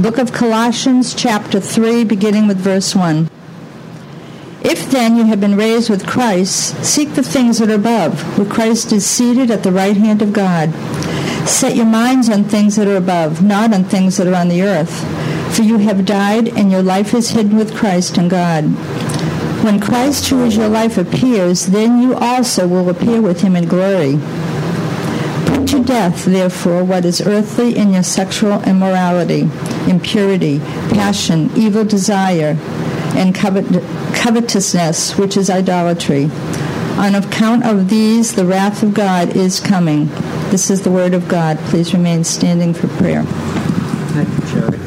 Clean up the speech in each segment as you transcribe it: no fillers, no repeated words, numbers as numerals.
Book of Colossians, chapter 3, beginning with verse 1. If then you have been raised with Christ, seek the things that are above, where Christ is seated at the right hand of God. Set your minds on things that are above, not on things that are on the earth. For you have died, and your life is hidden with Christ in God. When Christ, who is your life, appears, then you also will appear with him in glory. Put to death, therefore, what is earthly in your sexual immorality, impurity, passion, evil desire, and covetousness, which is idolatry. On account of these, the wrath of God is coming. This is the word of God. Please remain standing for prayer. Thank you, Sherry.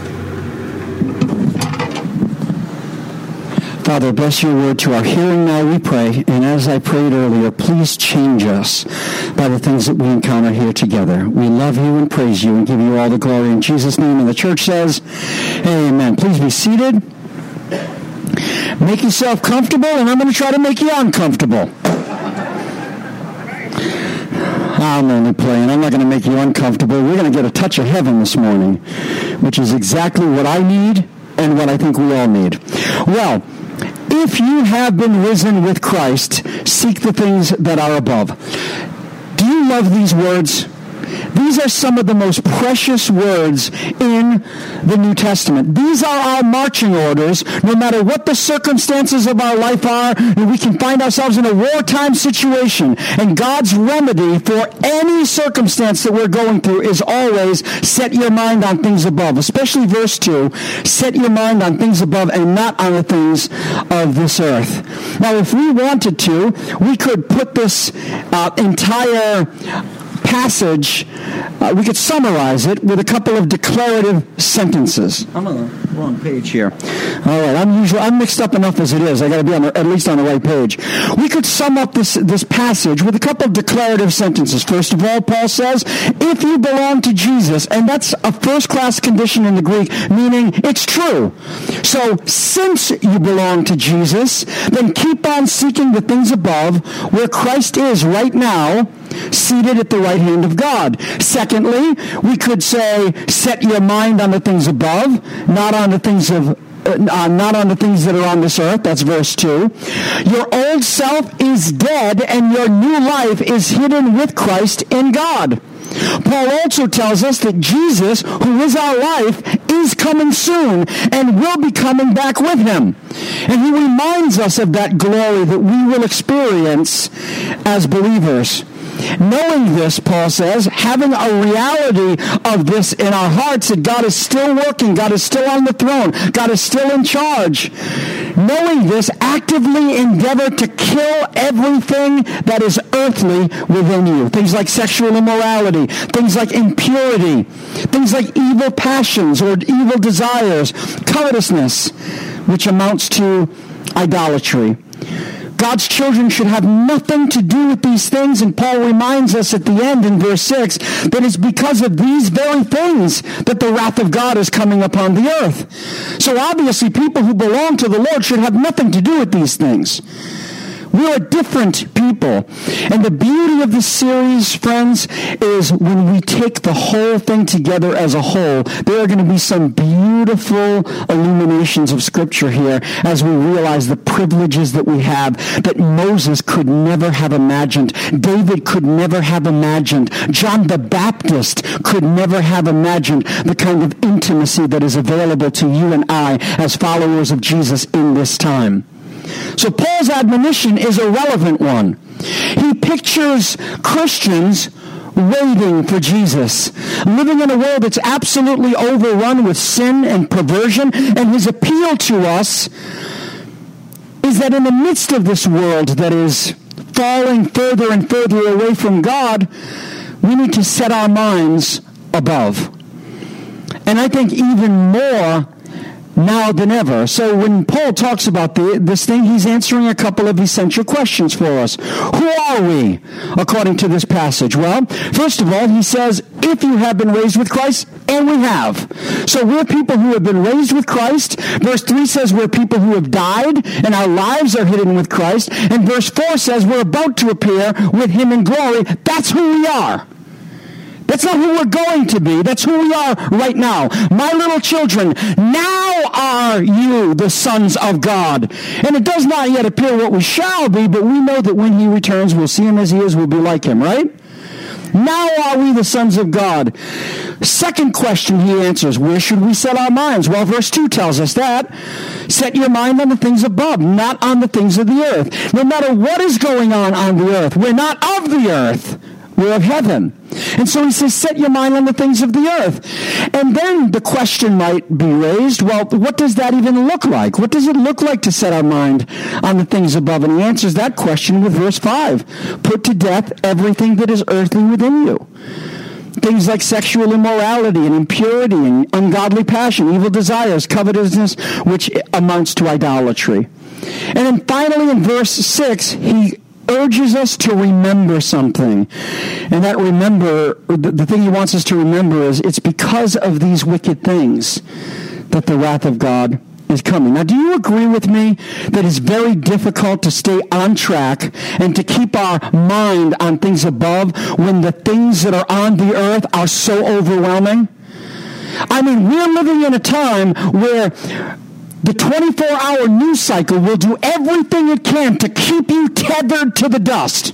Father, bless your word to our hearing now, we pray. And as I prayed earlier, please change us by the things that we encounter here together. We love you and praise you and give you all the glory in Jesus' name. And the church says, amen. Please be seated. Make yourself comfortable, and I'm going to try to make you uncomfortable. I'm only playing. I'm not going to make you uncomfortable. We're going to get a touch of heaven this morning, which is exactly what I need and what I think we all need. Well, if you have been risen with Christ, seek the things that are above. Do you love these words? These are some of the most precious words in the New Testament. These are our marching orders. No matter what the circumstances of our life are, we can find ourselves in a wartime situation. And God's remedy for any circumstance that we're going through is always set your mind on things above. Especially verse 2, set your mind on things above and not on the things of this earth. Now, if we wanted to, we could put this entire passage, we could summarize it with a couple of declarative sentences. I'm on the wrong page here. All right, I'm mixed up enough as it is. I got to be at least on the right page. We could sum up this passage with a couple of declarative sentences. First of all, Paul says, if you belong to Jesus, and that's a first-class condition in the Greek, meaning it's true. So, since you belong to Jesus, then keep on seeking the things above, where Christ is right now, seated at the right hand of God. Secondly, we could say, set your mind on the things above, not on the things that are on this earth. That's verse 2. Your old self is dead, and your new life is hidden with Christ in God. Paul also tells us that Jesus, who is our life, is coming soon and will be coming back with him. And he reminds us of that glory that we will experience as believers. Knowing this, Paul says, having a reality of this in our hearts, that God is still working, God is still on the throne, God is still in charge. Knowing this, actively endeavor to kill everything that is earthly within you. Things like sexual immorality, things like impurity, things like evil passions or evil desires, covetousness, which amounts to idolatry. God's children should have nothing to do with these things, and Paul reminds us at the end in verse 6 that it's because of these very things that the wrath of God is coming upon the earth. So obviously people who belong to the Lord should have nothing to do with these things. We're a different people. And the beauty of this series, friends, is when we take the whole thing together as a whole, there are going to be some beautiful illuminations of Scripture here as we realize the privileges that we have that Moses could never have imagined, David could never have imagined, John the Baptist could never have imagined the kind of intimacy that is available to you and I as followers of Jesus in this time. So Paul's admonition is a relevant one. He pictures Christians waiting for Jesus, living in a world that's absolutely overrun with sin and perversion, and his appeal to us is that in the midst of this world that is falling further and further away from God, we need to set our minds above. And I think even more now than ever. So when Paul talks about this thing, he's answering a couple of essential questions for us. Who are we, according to this passage? Well, first of all, he says, if you have been raised with Christ, and we have. So we're people who have been raised with Christ. Verse 3 says we're people who have died, and our lives are hidden with Christ. And verse 4 says we're about to appear with him in glory. That's who we are. That's not who we're going to be. That's who we are right now. My little children, now are you the sons of God. And it does not yet appear what we shall be, but we know that when he returns, we'll see him as he is, we'll be like him, right? Now are we the sons of God. Second question he answers, where should we set our minds? Well, verse 2 tells us that. Set your mind on the things above, not on the things of the earth. No matter what is going on the earth, we're not of the earth. We're of heaven. And so he says, set your mind on the things of the earth. And then the question might be raised, well, what does that even look like? What does it look like to set our mind on the things above? And he answers that question with verse 5. Put to death everything that is earthly within you. Things like sexual immorality and impurity and ungodly passion, evil desires, covetousness, which amounts to idolatry. And then finally in verse 6, he urges us to remember something. And that the thing he wants us to remember is it's because of these wicked things that the wrath of God is coming. Now, do you agree with me that it's very difficult to stay on track and to keep our mind on things above when the things that are on the earth are so overwhelming? I mean, we're living in a time where the 24-hour news cycle will do everything it can to keep you tethered to the dust.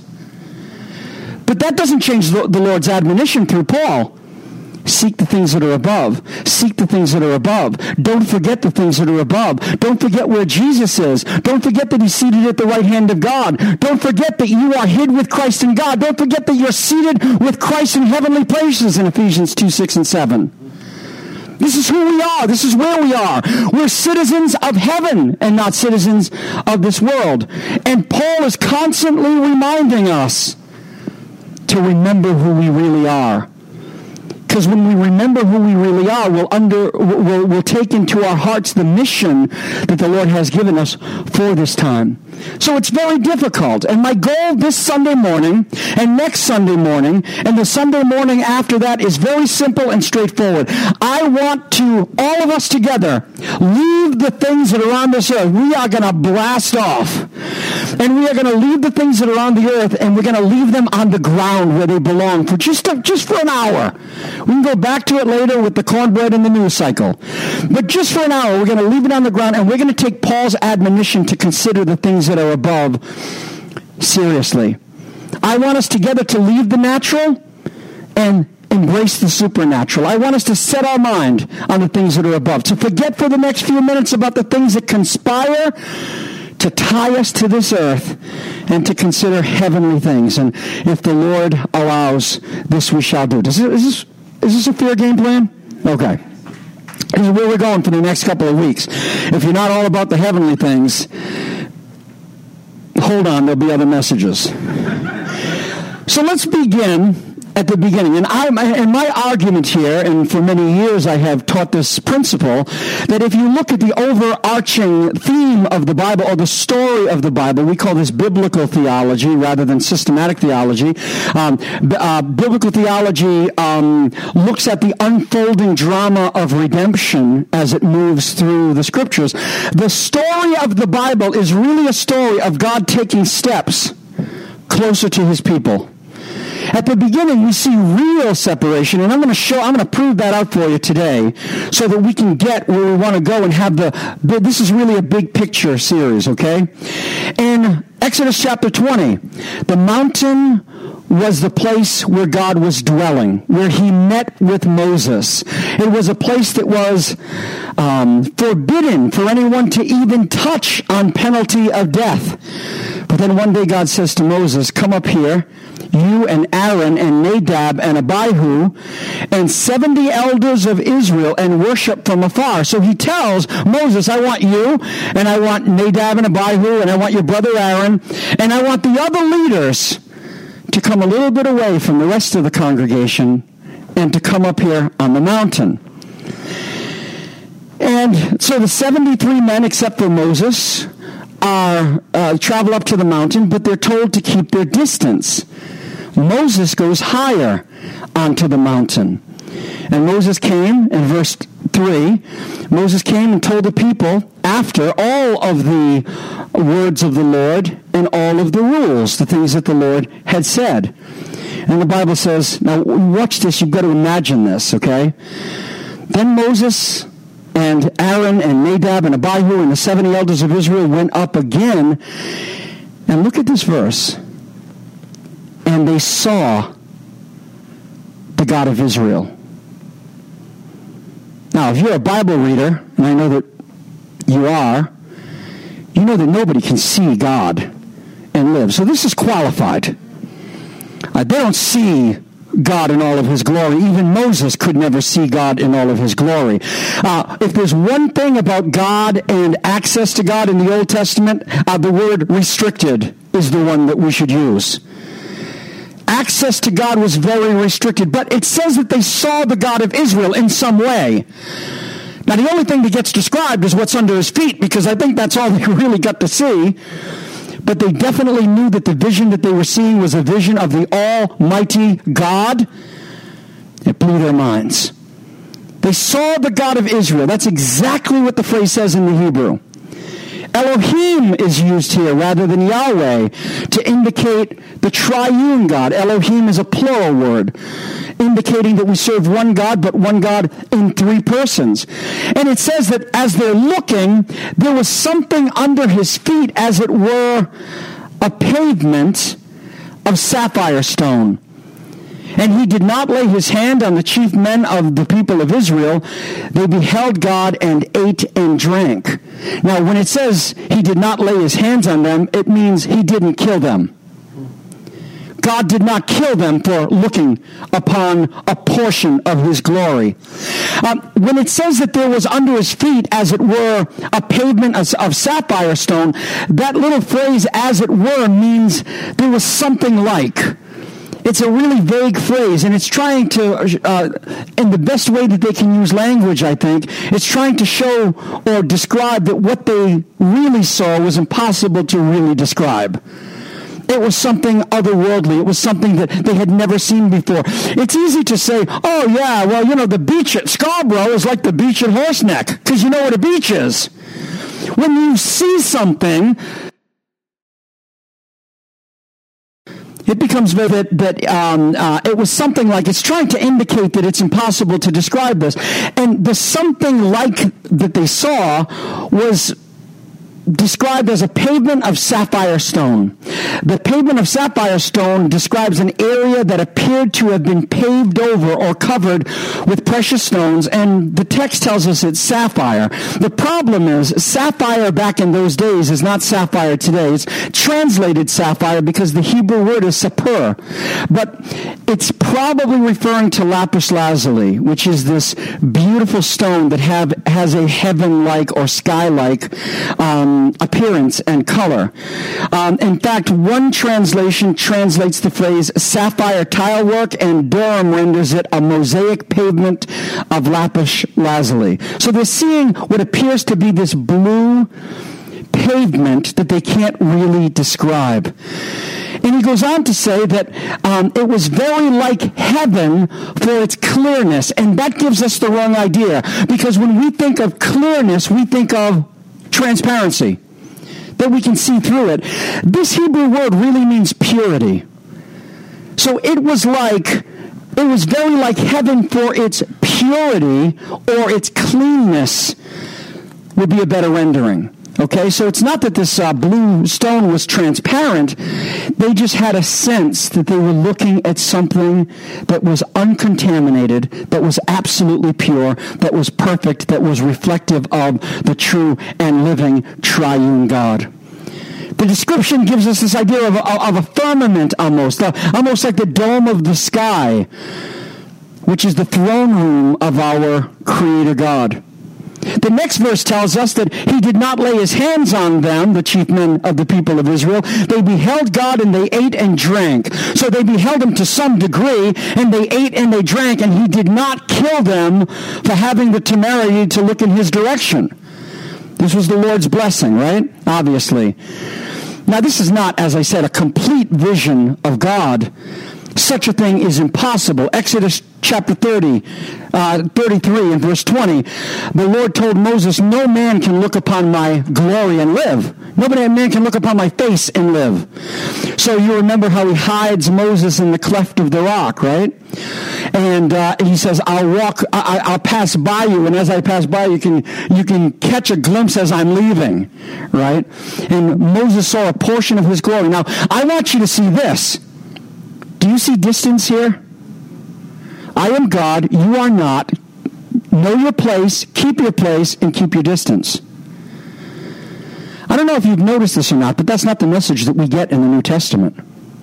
But that doesn't change the Lord's admonition through Paul. Seek the things that are above. Seek the things that are above. Don't forget the things that are above. Don't forget where Jesus is. Don't forget that he's seated at the right hand of God. Don't forget that you are hid with Christ in God. Don't forget that you're seated with Christ in heavenly places in Ephesians 2, 6, and 7. This is who we are. This is where we are. We're citizens of heaven and not citizens of this world. And Paul is constantly reminding us to remember who we really are. Because when we remember who we really are, we'll take into our hearts the mission that the Lord has given us for this time. So it's very difficult. And my goal this Sunday morning and next Sunday morning and the Sunday morning after that is very simple and straightforward. I want to, all of us together, leave the things that are on this earth. We are going to blast off. And we are going to leave the things that are on the earth and we're going to leave them on the ground where they belong for just for an hour. We can go back to it later with the cornbread and the news cycle. But just for an hour, we're going to leave it on the ground and we're going to take Paul's admonition to consider the things that are above seriously. I want us together to leave the natural and embrace the supernatural. I want us to set our mind on the things that are above, to forget for the next few minutes about the things that conspire to tie us to this earth and to consider heavenly things. And if the Lord allows, this we shall do. Is this a fair game plan? Okay. This is where we're going for the next couple of weeks. If you're not all about the heavenly things, hold on, there'll be other messages. So let's begin at the beginning. And my argument here, and for many years I have taught this principle, that if you look at the overarching theme of the Bible, or the story of the Bible, we call this biblical theology rather than systematic theology. Biblical theology looks at the unfolding drama of redemption as it moves through the Scriptures. The story of the Bible is really a story of God taking steps closer to his people. At the beginning, we see real separation, and I'm going to prove that out for you today so that we can get where we want to go and have this is really a big picture series, okay? In Exodus chapter 20, the mountain was the place where God was dwelling, where he met with Moses. It was a place that was forbidden for anyone to even touch on penalty of death. But then one day God says to Moses, come up here, you and Aaron and Nadab and Abihu and 70 elders of Israel, and worship from afar. So he tells Moses, I want you, and I want Nadab and Abihu, and I want your brother Aaron, and I want the other leaders to come a little bit away from the rest of the congregation and to come up here on the mountain. And so the 73 men, except for Moses, travel up to the mountain, but they're told to keep their distance. Moses goes higher onto the mountain. And Moses came, in verse 3, Moses came and told the people, after all of the words of the Lord and all of the rules, the things that the Lord had said. And the Bible says, now watch this, you've got to imagine this, okay? Then Moses and Aaron and Nadab and Abihu and the 70 elders of Israel went up again. And look at this verse. And they saw the God of Israel. Now, if you're a Bible reader, and I know that you are, you know that nobody can see God and live. So this is qualified. They don't see God in all of his glory. Even Moses could never see God in all of his glory. If there's one thing about God and access to God in the Old Testament, the word restricted is the one that we should use. Access to God was very restricted, but it says that they saw the God of Israel in some way. Now, the only thing that gets described is what's under his feet, because I think that's all they really got to see. But they definitely knew that the vision that they were seeing was a vision of the Almighty God. It blew their minds. They saw the God of Israel. That's exactly what the phrase says in the Hebrew. Elohim is used here rather than Yahweh to indicate the triune God. Elohim is a plural word, indicating that we serve one God, but one God in three persons. And it says that as they're looking, there was something under his feet, as it were a pavement of sapphire stone. And he did not lay his hand on the chief men of the people of Israel. They beheld God and ate and drank. Now, when it says he did not lay his hands on them, it means he didn't kill them. God did not kill them for looking upon a portion of his glory. When it says that there was under his feet, as it were, a pavement of sapphire stone, that little phrase, as it were, means there was something like. It's a really vague phrase, and it's trying to, in the best way that they can use language, I think, it's trying to show or describe that what they really saw was impossible to really describe. It was something otherworldly. It was something that they had never seen before. It's easy to say, oh yeah, well, the beach at Scarborough is like the beach at Horseneck, because you know what a beach is. When you see something, it becomes vivid that it was something like, it's trying to indicate that it's impossible to describe this. And the something like that they saw was described as a pavement of sapphire stone. The pavement of sapphire stone describes an area that appeared to have been paved over or covered with precious stones, and the text tells us it's sapphire. The problem is, sapphire back in those days is not sapphire today. It's translated sapphire because the Hebrew word is sapphire, but it's probably referring to lapis lazuli, which is this beautiful stone that has a heaven-like or sky-like appearance and color. In fact, one translation translates the phrase sapphire tile work, and Durham renders it a mosaic pavement of lapis lazuli. So they're seeing what appears to be this blue pavement that they can't really describe. And he goes on to say that it was very like heaven for its clearness, and that gives us the wrong idea, because when we think of clearness, we think of transparency, that we can see through it. This Hebrew word really means purity. So it was very like heaven for its purity, or its cleanness would be a better rendering. Okay, so it's not that this blue stone was transparent. They just had a sense that they were looking at something that was uncontaminated, that was absolutely pure, that was perfect, that was reflective of the true and living triune God. The description gives us this idea of a firmament almost like the dome of the sky, which is the throne room of our Creator God. The next verse tells us that he did not lay his hands on them, the chief men of the people of Israel. They beheld God and they ate and drank. So they beheld him to some degree, and they ate and they drank, and he did not kill them for having the temerity to look in his direction. This was the Lord's blessing, right? Obviously. Now, this is not, as I said, a complete vision of God. such a thing is impossible. Exodus chapter 33 and verse 20, the Lord told Moses, no man can look upon my glory and live. Nobody man can look upon my face and live. So you remember how he hides Moses in the cleft of the rock, right? And he says, I'll pass by you, and as I pass by, you can catch a glimpse as I'm leaving, right? And Moses saw a portion of his glory. Now, I want you to see this. Do you see distance here? I am God, you are not. Know your place, and keep your distance. I don't know if you've noticed this or not, but that's not the message that we get in the New Testament.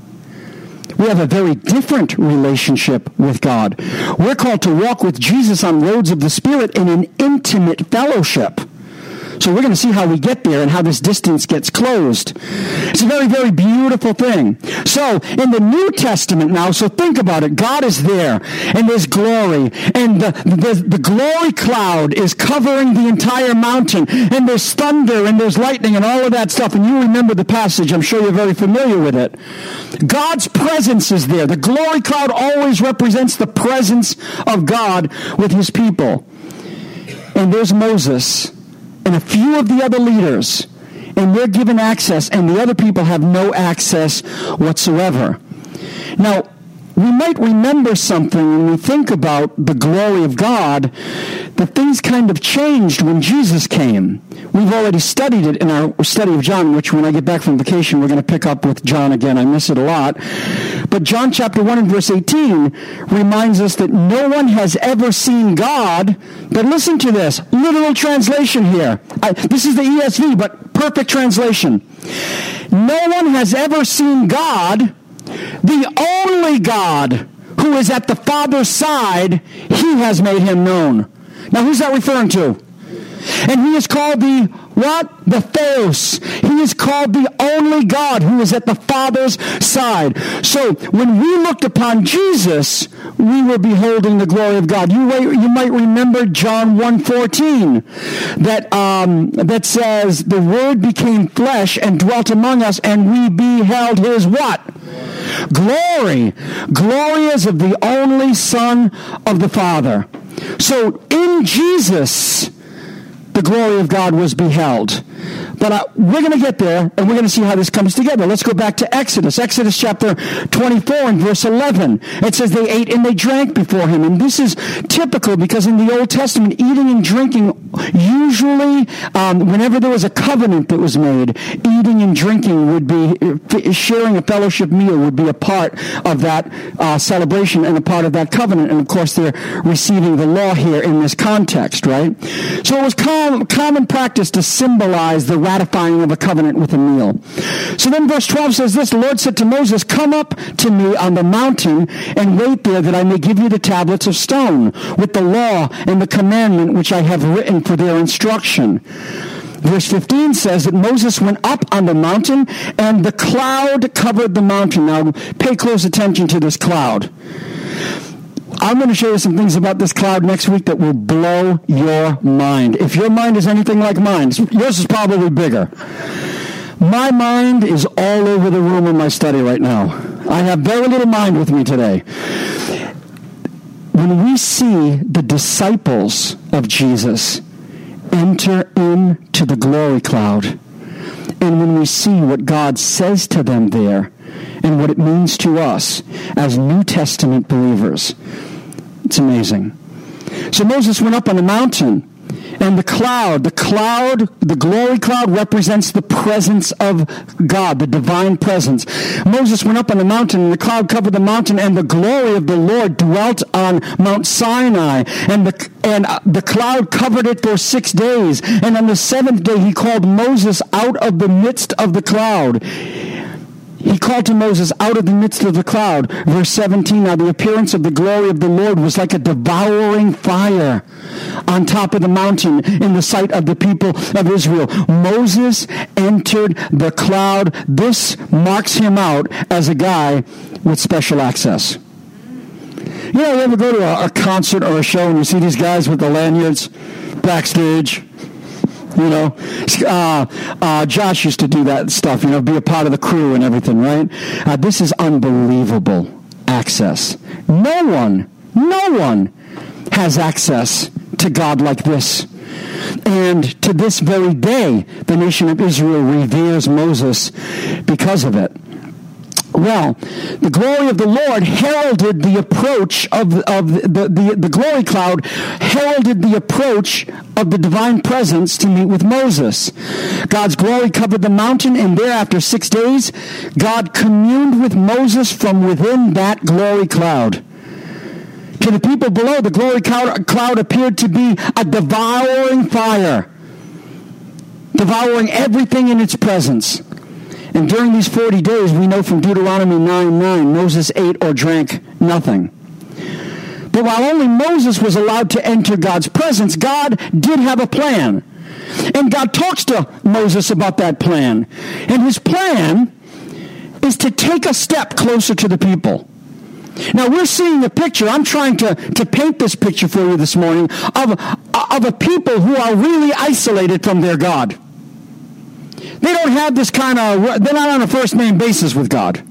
We have a very different relationship with God. We're called to walk with Jesus on roads of the Spirit in an intimate fellowship. So we're going to see how we get there and how this distance gets closed. It's a very, very beautiful thing. So in the New Testament now, so think about it. God is there, and there's glory, and the glory cloud is covering the entire mountain, and there's thunder, and there's lightning, and all of that stuff. And you remember the passage. I'm sure you're very familiar with it. God's presence is there. The glory cloud always represents the presence of God with his people. And there's Moses and a few of the other leaders, and they're given access, and the other people have no access whatsoever. Now, we might remember something when we think about the glory of God, that things kind of changed when Jesus came. We've already studied it in our study of John, which when I get back from vacation, we're going to pick up with John again. I miss it a lot. But John chapter 1 and verse 18 reminds us that no one has ever seen God. But listen to this, literal translation here. This is the ESV, but perfect translation. No one has ever seen God, the only God who is at the Father's side, he has made him known. Now who's that referring to? And he is called the what? The Theos. He is called the only God who is at the Father's side. So when we looked upon Jesus, we were beholding the glory of God. You might remember John 1:14 that says, the Word became flesh and dwelt among us, and we beheld his what? Glory. Glory is of the only Son of the Father. So in Jesus, the glory of God was beheld. But we're going to get there, and we're going to see how this comes together. Let's go back to Exodus. Exodus chapter 24 and verse 11. It says they ate and they drank before him. And this is typical because in the Old Testament, eating and drinking, usually whenever there was a covenant that was made, eating and drinking would be, sharing a fellowship meal would be a part of that celebration and a part of that covenant. And of course, they're receiving the law here in this context, right? So it was common practice to symbolize the ratifying of a covenant with a meal. So then verse 12 says this, the Lord said to Moses, come up to me on the mountain and wait there that I may give you the tablets of stone with the law and the commandment which I have written for their instruction. Verse 15 says that Moses went up on the mountain and the cloud covered the mountain. Now pay close attention to this cloud. I'm going to show you some things about this cloud next week that will blow your mind. If your mind is anything like mine, yours is probably bigger. My mind is all over the room in my study right now. I have very little mind with me today. When we see the disciples of Jesus enter into the glory cloud, and when we see what God says to them there, and what it means to us as New Testament believers, it's amazing. So Moses went up on the mountain, and the glory cloud represents the presence of God, the divine presence. Moses went up on the mountain, and the cloud covered the mountain, and the glory of the Lord dwelt on Mount Sinai, and the cloud covered it for 6 days. And on the seventh day he called Moses out of the midst of the cloud. He called to Moses out of the midst of the cloud. Verse 17, now the appearance of the glory of the Lord was like a devouring fire on top of the mountain in the sight of the people of Israel. Moses entered the cloud. This marks him out as a guy with special access. You know, you ever go to a concert or a show and you see these guys with the lanyards backstage? You know, Josh used to do that stuff, be a part of the crew and everything, right? This is unbelievable access. No one has access to God like this. And to this very day, the nation of Israel reveres Moses because of it. Well, the glory of the Lord heralded the approach of the glory cloud heralded the approach of the divine presence to meet with Moses. God's glory covered the mountain, and there after 6 days, God communed with Moses from within that glory cloud. To the people below, the glory cloud appeared to be a devouring fire, devouring everything in its presence. And during these 40 days, we know from Deuteronomy 9:9, Moses ate or drank nothing. But while only Moses was allowed to enter God's presence, God did have a plan. And God talks to Moses about that plan. And his plan is to take a step closer to the people. Now, we're seeing a picture. I'm trying to paint this picture for you this morning of a people who are really isolated from their God. They don't have this they're not on a first-name basis with God.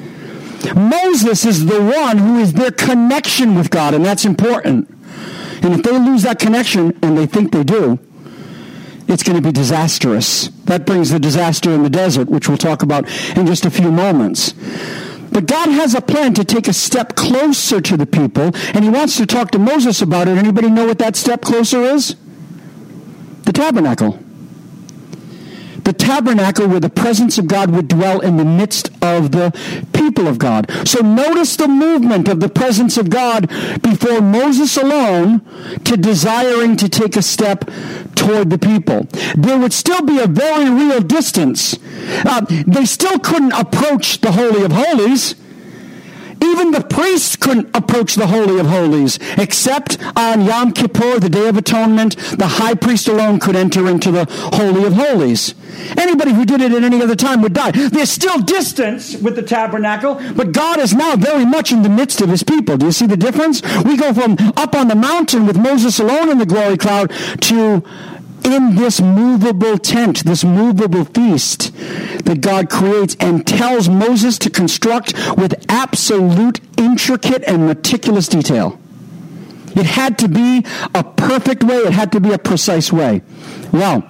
Moses is the one who is their connection with God, and that's important. And if they lose that connection, and they think they do, it's going to be disastrous. That brings the disaster in the desert, which we'll talk about in just a few moments. But God has a plan to take a step closer to the people, and he wants to talk to Moses about it. Anybody know what that step closer is? The tabernacle. The tabernacle where the presence of God would dwell in the midst of the people of God. So notice the movement of the presence of God before Moses alone to desiring to take a step toward the people. There would still be a very real distance. They still couldn't approach the Holy of Holies. Even the priests couldn't approach the Holy of Holies, except on Yom Kippur, the Day of Atonement. The high priest alone could enter into the Holy of Holies. Anybody who did it at any other time would die. There's still distance with the tabernacle, but God is now very much in the midst of his people. Do you see the difference? We go from up on the mountain with Moses alone in the glory cloud to in this movable tent, this movable feast that God creates and tells Moses to construct with absolute intricate and meticulous detail. It had to be a perfect way. It had to be a precise way. Well,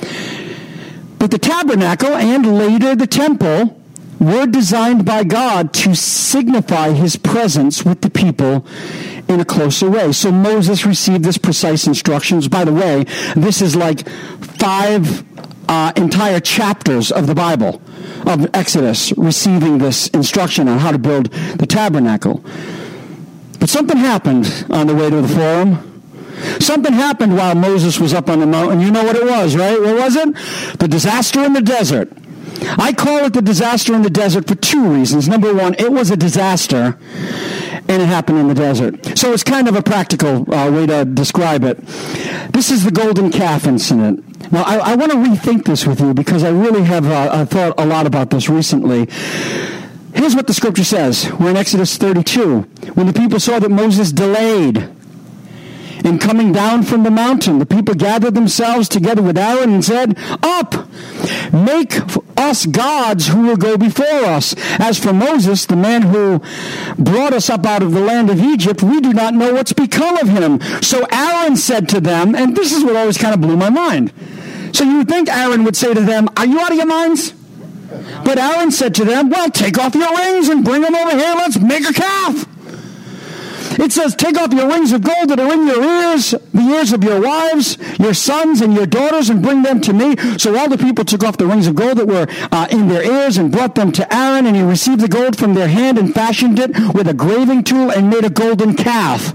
but the tabernacle and later the temple were designed by God to signify his presence with the people in a closer way. So Moses received this precise instructions. By the way, this is like 5 entire chapters of the Bible, of Exodus, receiving this instruction on how to build the tabernacle. But something happened on the way to the forum. Something happened while Moses was up on the mountain. You know what it was, right? What was it? The disaster in the desert. I call it the disaster in the desert for 2 reasons. Number one, it was a disaster, and it happened in the desert. So it's kind of a practical way to describe it. This is the golden calf incident. Now, I want to rethink this with you because I really have thought a lot about this recently. Here's what the scripture says. We're in Exodus 32. When the people saw that Moses delayed in coming down from the mountain, the people gathered themselves together with Aaron and said, "Up, make us gods who will go before us. As for Moses, the man who brought us up out of the land of Egypt, we do not know what's become of him." So Aaron said to them, and this is what always kind of blew my mind. So you would think Aaron would say to them, "Are you out of your minds?" But Aaron said to them, "Well, take off your rings and bring them over here. Let's make a calf." It says, "Take off your rings of gold that are in your ears, the ears of your wives, your sons, and your daughters, and bring them to me." So all the people took off the rings of gold that were in their ears and brought them to Aaron, and he received the gold from their hand and fashioned it with a graving tool and made a golden calf.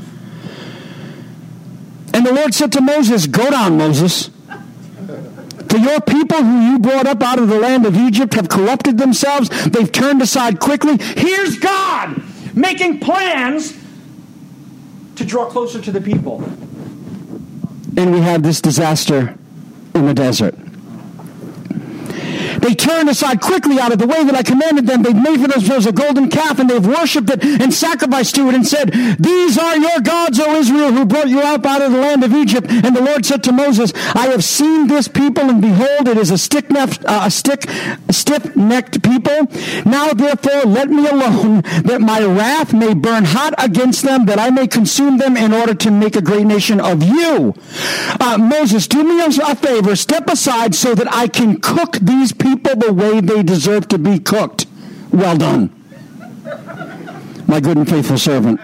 And the Lord said to Moses, "Go down, Moses. For your people who you brought up out of the land of Egypt have corrupted themselves. They've turned aside quickly." Here's God making plans to draw closer to the people. And we have this disaster in the desert. They turned aside quickly out of the way that I commanded them. They've made for themselves a golden calf, and they've worshipped it and sacrificed to it and said, these are your gods, O Israel, who brought you out of the land of Egypt. And the Lord said to Moses, I have seen this people, and behold, it is a stiff-necked people. Now, therefore, let me alone, that my wrath may burn hot against them, that I may consume them in order to make a great nation of you. Moses, do me a favor, step aside so that I can cook these people the way they deserve to be cooked. Well done, my good and faithful servant.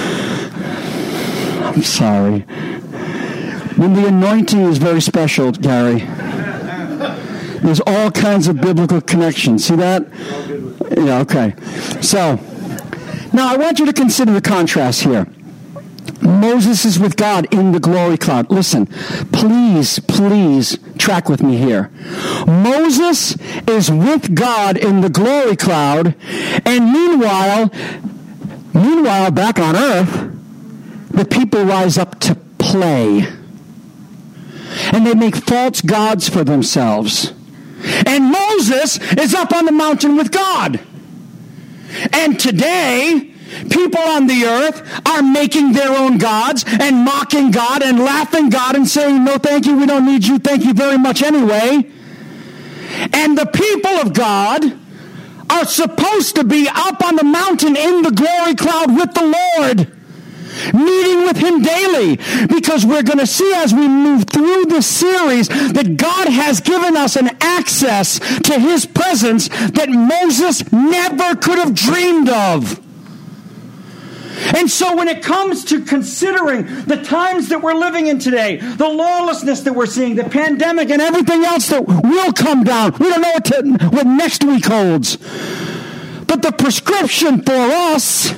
I'm sorry. When the anointing is very special, Gary, there's all kinds of biblical connections. See that? Yeah, okay. So, now I want you to consider the contrast here. Moses is with God in the glory cloud. Listen, please track with me here. Moses is with God in the glory cloud, and meanwhile, back on earth, the people rise up to play. And they make false gods for themselves. And Moses is up on the mountain with God. And today, people on the earth are making their own gods and mocking God and laughing God and saying, no, thank you, we don't need you, thank you very much anyway. And the people of God are supposed to be up on the mountain in the glory cloud with the Lord, meeting with him daily, because we're going to see as we move through this series that God has given us an access to his presence that Moses never could have dreamed of. And so when it comes to considering the times that we're living in today, the lawlessness that we're seeing, the pandemic and everything else that will come down, we don't know what next week holds. But the prescription for us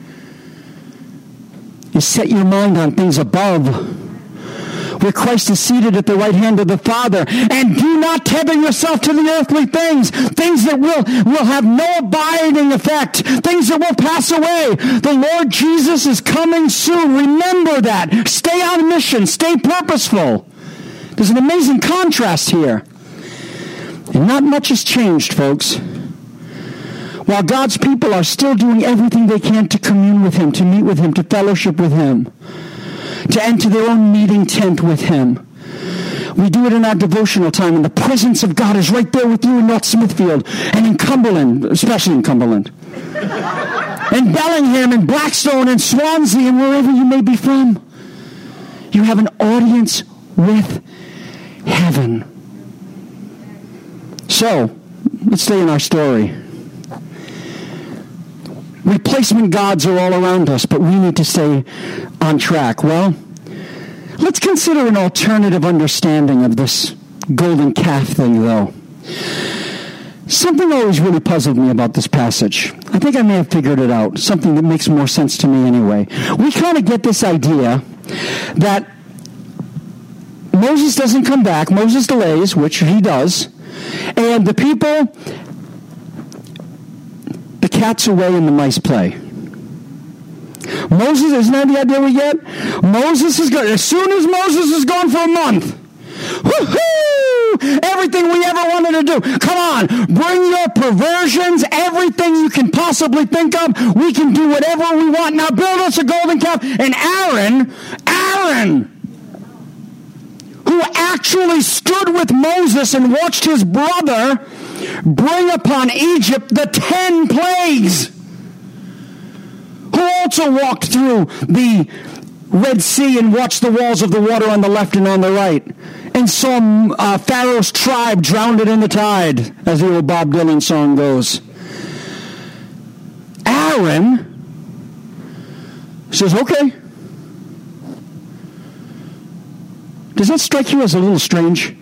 is set your mind on things above, where Christ is seated at the right hand of the Father. And do not tether yourself to the earthly things that will have no abiding effect, things that will pass away. The Lord Jesus is coming soon. Remember that. Stay on mission. Stay purposeful. There's an amazing contrast here. And not much has changed, folks. While God's people are still doing everything they can to commune with him, to meet with him, to fellowship with him, to enter their own meeting tent with him. We do it in our devotional time, and the presence of God is right there with you in North Smithfield and in Cumberland, especially in Cumberland, and Bellingham and Blackstone and Swansea and wherever you may be from. You have an audience with heaven. So, let's stay in our story. Replacement gods are all around us, but we need to stay on track. Well, let's consider an alternative understanding of this golden calf thing, though. Something always really puzzled me about this passage. I think I may have figured it out, something that makes more sense to me anyway. We kind of get this idea that Moses doesn't come back, Moses delays, which he does, and the people, the cat's away and the mice play. Moses, isn't that the idea we get? Moses is gone. As soon as Moses is gone for a month, woohoo! Everything we ever wanted to do. Come on, bring your perversions, everything you can possibly think of. We can do whatever we want. Now build us a golden calf. And Aaron, who actually stood with Moses and watched his brother bring upon Egypt the 10 plagues, who also walked through the Red Sea and watched the walls of the water on the left and on the right, and saw Pharaoh's tribe drowned in the tide, as the old Bob Dylan song goes. Aaron says, okay. Does that strike you as a little strange?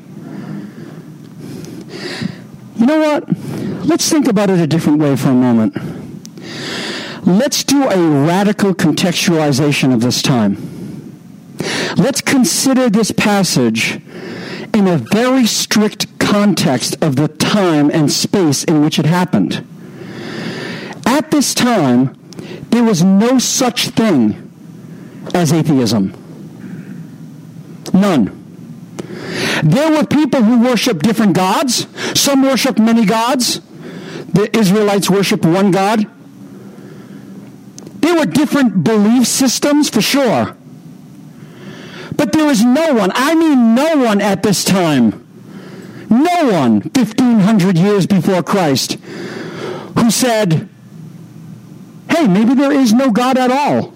You know what? Let's think about it a different way for a moment. Let's do a radical contextualization of this time. Let's consider this passage in a very strict context of the time and space in which it happened. At this time, there was no such thing as atheism. None. There were people who worshiped different gods. Some worshiped many gods. The Israelites worshiped one God. There were different belief systems, for sure. But there was no one, I mean no one at this time, no one 1,500 years before Christ, who said, hey, maybe there is no God at all.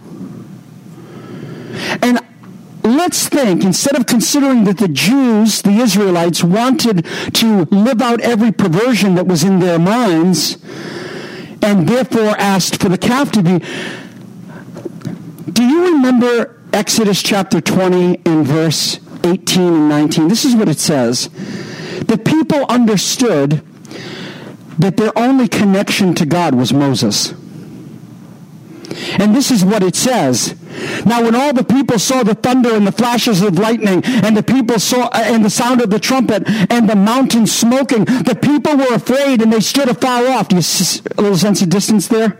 And let's think, instead of considering that the Jews, the Israelites, wanted to live out every perversion that was in their minds, and therefore asked for the calf to be. Do you remember Exodus chapter 20 and verse 18 and 19? This is what it says. The people understood that their only connection to God was Moses. And this is what it says. Now when all the people saw the thunder and the flashes of lightning, and the people saw and the sound of the trumpet and the mountain smoking, the people were afraid and they stood afar off. Do you see a little sense of distance there?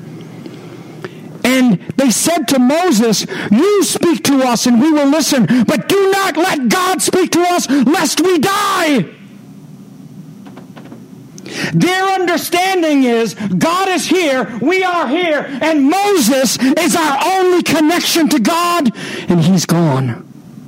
And they said to Moses, you speak to us and we will listen, but do not let God speak to us lest we die. Their understanding is God is here, we are here, and Moses is our only connection to God, and he's gone.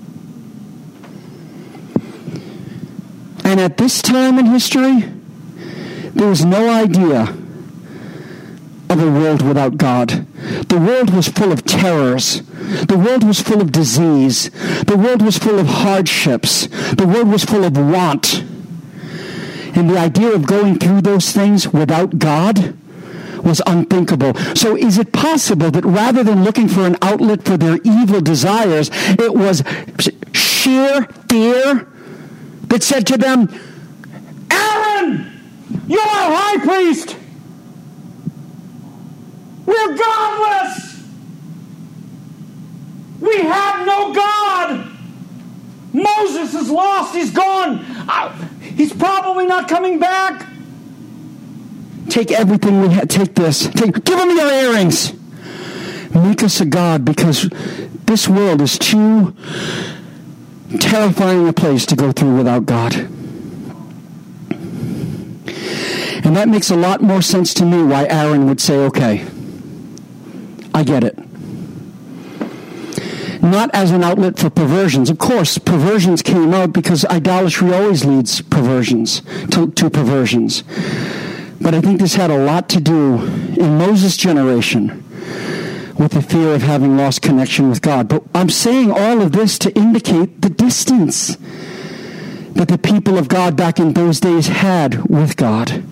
And at this time in history, there was no idea of a world without God. The world was full of terrors. The world was full of disease. The world was full of hardships. The world was full of want. And the idea of going through those things without God was unthinkable. So is it possible that rather than looking for an outlet for their evil desires, it was sheer fear that said to them, Aaron, you're our high priest. We're godless. We have no God. Moses is lost. He's gone. He's probably not coming back. Take everything we have. Take this. Give them your earrings. Make us a God, because this world is too terrifying a place to go through without God. And that makes a lot more sense to me why Aaron would say, okay, I get it. Not as an outlet for perversions. Of course, perversions came out because idolatry always leads perversions to perversions. But I think this had a lot to do in Moses' generation with the fear of having lost connection with God. But I'm saying all of this to indicate the distance that the people of God back in those days had with God.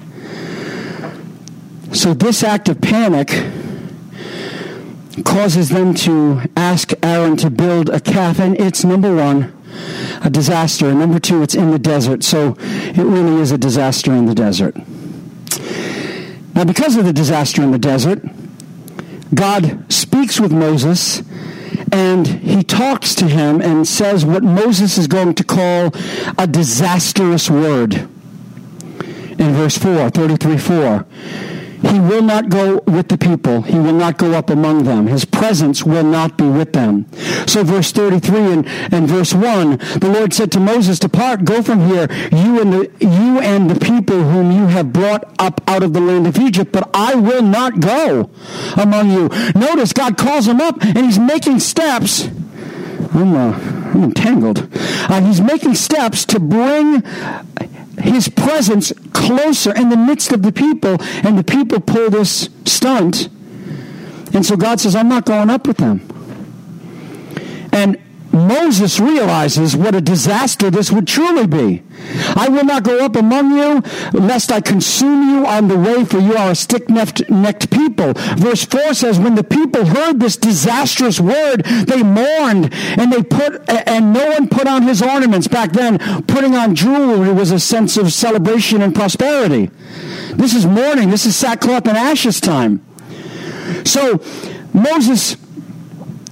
So this act of panic causes them to ask Aaron to build a calf, and it's, number one, a disaster, and number two, it's in the desert, so it really is a disaster in the desert. Now, because of the disaster in the desert, God speaks with Moses, and he talks to him and says what Moses is going to call a disastrous word. In verse 4, 33:4. He will not go with the people. He will not go up among them. His presence will not be with them. So verse 33 and verse 1, the Lord said to Moses, depart, go from here, you and the people whom you have brought up out of the land of Egypt, but I will not go among you. Notice God calls him up and he's making steps. I'm entangled. He's making steps to bring his presence closer in the midst of the people, and the people pull this stunt. And so God says, I'm not going up with them. And Moses realizes what a disaster this would truly be. I will not go up among you, lest I consume you on the way, for you are a stiff-necked people. Verse 4 says, when the people heard this disastrous word, they mourned, and no one put on his ornaments. Back then, putting on jewelry was a sense of celebration and prosperity. This is mourning. This is sackcloth and ashes time. So Moses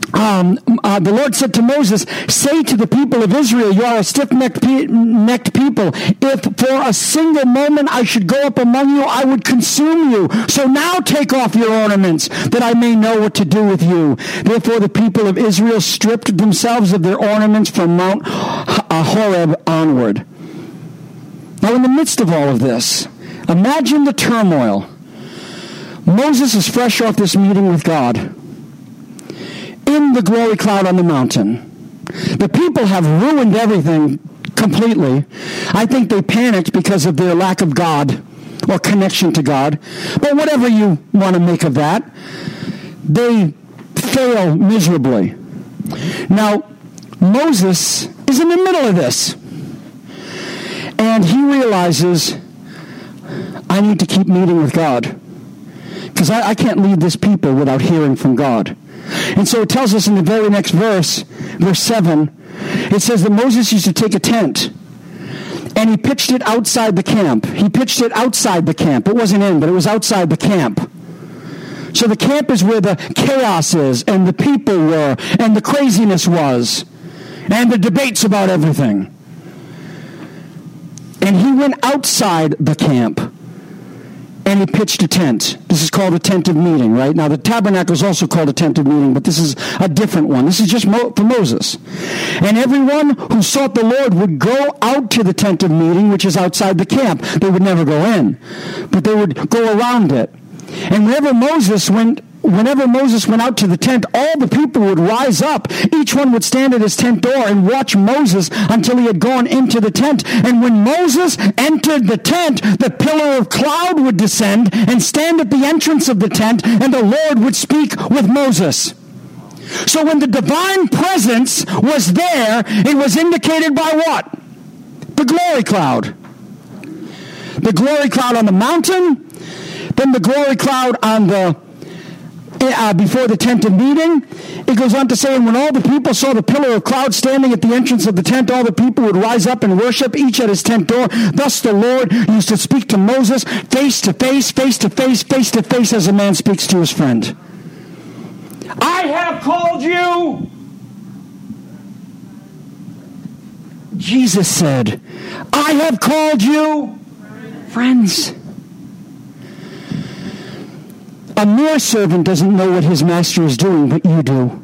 the Lord said to Moses, say to the people of Israel, you are a stiff-necked people. If for a single moment I should go up among you, I would consume you. So now take off your ornaments, that I may know what to do with you. Therefore the people of Israel stripped themselves of their ornaments from Mount Horeb onward. Now in the midst of all of this, imagine the turmoil. Moses is fresh off this meeting with God, in the glory cloud on the mountain. The people have ruined everything completely. I think they panicked because of their lack of God or connection to God. But whatever you want to make of that, they fail miserably. Now, Moses is in the middle of this. And he realizes, I need to keep meeting with God. Because I can't lead this people without hearing from God. And so it tells us in the very next verse, verse 7, it says that Moses used to take a tent, and he pitched it outside the camp. He pitched it outside the camp. It wasn't in, but it was outside the camp. So the camp is where the chaos is, and the people were, and the craziness was, and the debates about everything. And he went outside the camp, and he pitched a tent. This is called a tent of meeting, right? Now, the tabernacle is also called a tent of meeting, but this is a different one. This is just for Moses. And everyone who sought the Lord would go out to the tent of meeting, which is outside the camp. They would never go in, but they would go around it. And whenever Moses went out to the tent, all the people would rise up. Each one would stand at his tent door and watch Moses until he had gone into the tent. And when Moses entered the tent, the pillar of cloud would descend and stand at the entrance of the tent, and the Lord would speak with Moses. So when the divine presence was there, it was indicated by what? The glory cloud. The glory cloud on the mountain, then the glory cloud on the before the tent of meeting. It goes on to say, and when all the people saw the pillar of cloud standing at the entrance of the tent, all the people would rise up and worship, each at his tent door. Thus the Lord used to speak to Moses face to face, as a man speaks to his friend. I have called you. Jesus said, I have called you friends. A mere servant doesn't know what his master is doing, but you do.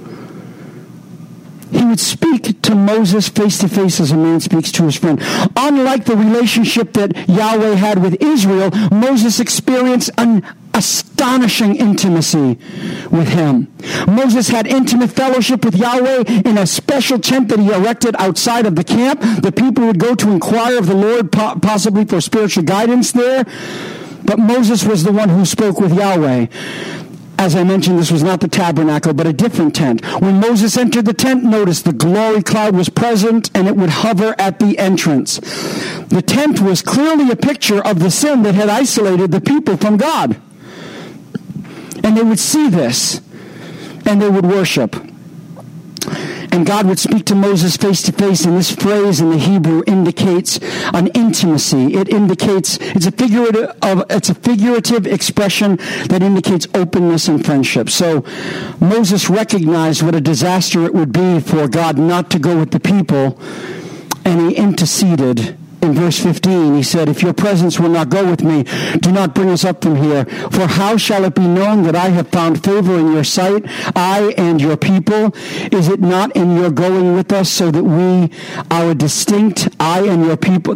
He would speak to Moses face to face as a man speaks to his friend. Unlike the relationship that Yahweh had with Israel, Moses experienced an astonishing intimacy with him. Moses had intimate fellowship with Yahweh in a special tent that he erected outside of the camp. The people would go to inquire of the Lord, possibly for spiritual guidance there. But Moses was the one who spoke with Yahweh. As I mentioned, this was not the tabernacle, but a different tent. When Moses entered the tent, notice the glory cloud was present, and it would hover at the entrance. The tent was clearly a picture of the sin that had isolated the people from God. And they would see this, and they would worship. And God would speak to Moses face to face, and this phrase in the Hebrew indicates an intimacy. It's a figurative expression that indicates openness and friendship. So Moses recognized what a disaster it would be for God not to go with the people, and he interceded. In verse 15, he said, if your presence will not go with me, do not bring us up from here. For how shall it be known that I have found favor in your sight, I and your people? Is it not in your going with us, so that we are distinct, I and your people,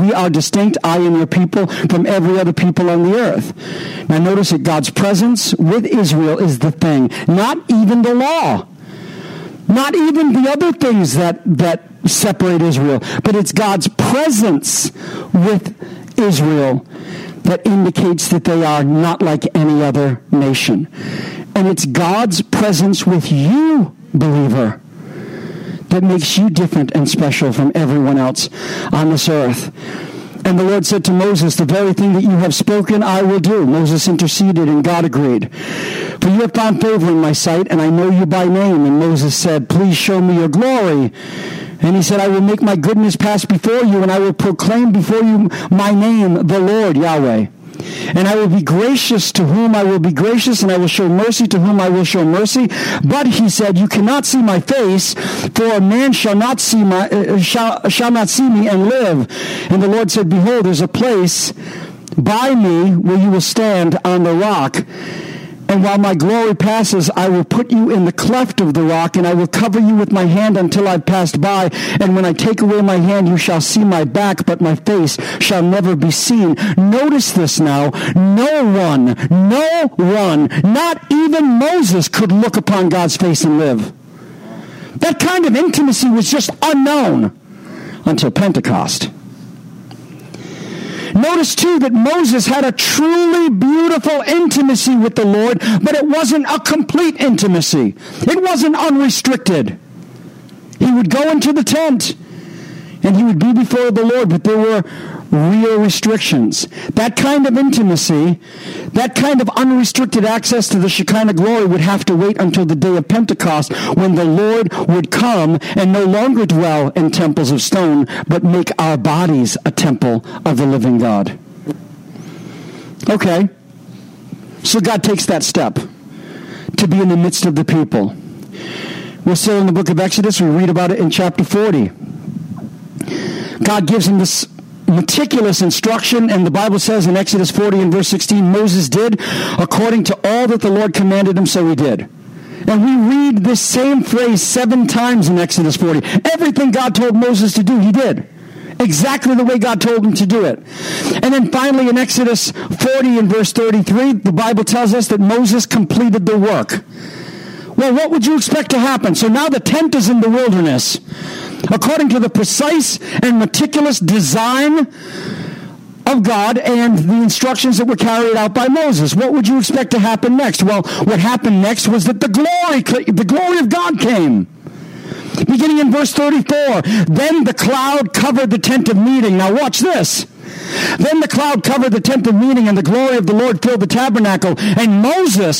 from every other people on the earth? Now notice that God's presence with Israel is the thing, not even the law. Not even the other things that separate Israel, but it's God's presence with Israel that indicates that they are not like any other nation. And it's God's presence with you, believer, that makes you different and special from everyone else on this earth. And the Lord said to Moses, the very thing that you have spoken, I will do. Moses interceded, and God agreed. For you have found favor in my sight, and I know you by name. And Moses said, please show me your glory. And he said, I will make my goodness pass before you, and I will proclaim before you my name, the Lord, Yahweh. And I will be gracious to whom I will be gracious, and I will show mercy to whom I will show mercy. But he said, you cannot see my face, for a man shall not see me and live. And the Lord said, behold, there's a place by me where you will stand on the rock. And while my glory passes, I will put you in the cleft of the rock, and I will cover you with my hand until I've passed by. And when I take away my hand, you shall see my back, but my face shall never be seen. Notice this now. No one, not even Moses, could look upon God's face and live. That kind of intimacy was just unknown until Pentecost. Notice, too, that Moses had a truly beautiful intimacy with the Lord, but it wasn't a complete intimacy. It wasn't unrestricted. He would go into the tent, and he would be before the Lord, but there were real restrictions. That kind of intimacy, that kind of unrestricted access to the Shekinah glory would have to wait until the day of Pentecost, when the Lord would come and no longer dwell in temples of stone, but make our bodies a temple of the living God. Okay, so God takes that step to be in the midst of the people. We're still in the book of Exodus. We read about it in chapter 40. God gives him this meticulous instruction, and the Bible says in Exodus 40 and verse 16, Moses did according to all that the Lord commanded him, so he did. And we read this same phrase 7 times in Exodus 40. Everything God told Moses to do, he did. Exactly the way God told him to do it. And then finally in Exodus 40 and verse 33, the Bible tells us that Moses completed the work. Well, what would you expect to happen? So now the tent is in the wilderness. According to the precise and meticulous design of God and the instructions that were carried out by Moses, what would you expect to happen next? Well, what happened next was that the glory of God came. Beginning in verse 34, then the cloud covered the tent of meeting. Now watch this. Then the cloud covered the tent of meeting, and the glory of the Lord filled the tabernacle. And Moses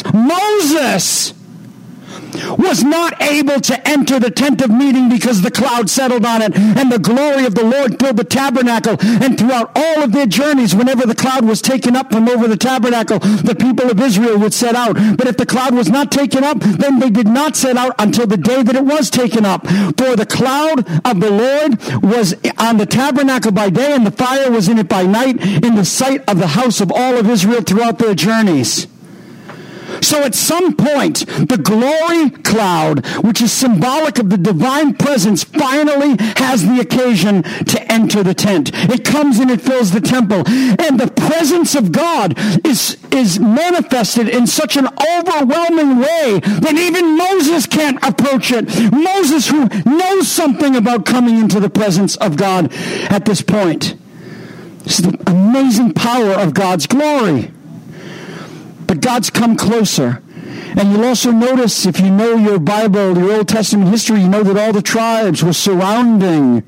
was not able to enter the tent of meeting because the cloud settled on it, and the glory of the Lord filled the tabernacle. And throughout all of their journeys, whenever the cloud was taken up from over the tabernacle, the people of Israel would set out. But if the cloud was not taken up, then they did not set out until the day that it was taken up. For the cloud of the Lord was on the tabernacle by day, and the fire was in it by night, in the sight of the house of all of Israel throughout their journeys. So at some point, the glory cloud, which is symbolic of the divine presence, finally has the occasion to enter the tent. It comes and it fills the temple. And the presence of God is manifested in such an overwhelming way that even Moses can't approach it. Moses, who knows something about coming into the presence of God at this point. It's the amazing power of God's glory. But God's come closer. And you'll also notice, if you know your Bible, your Old Testament history, you know that all the tribes were surrounding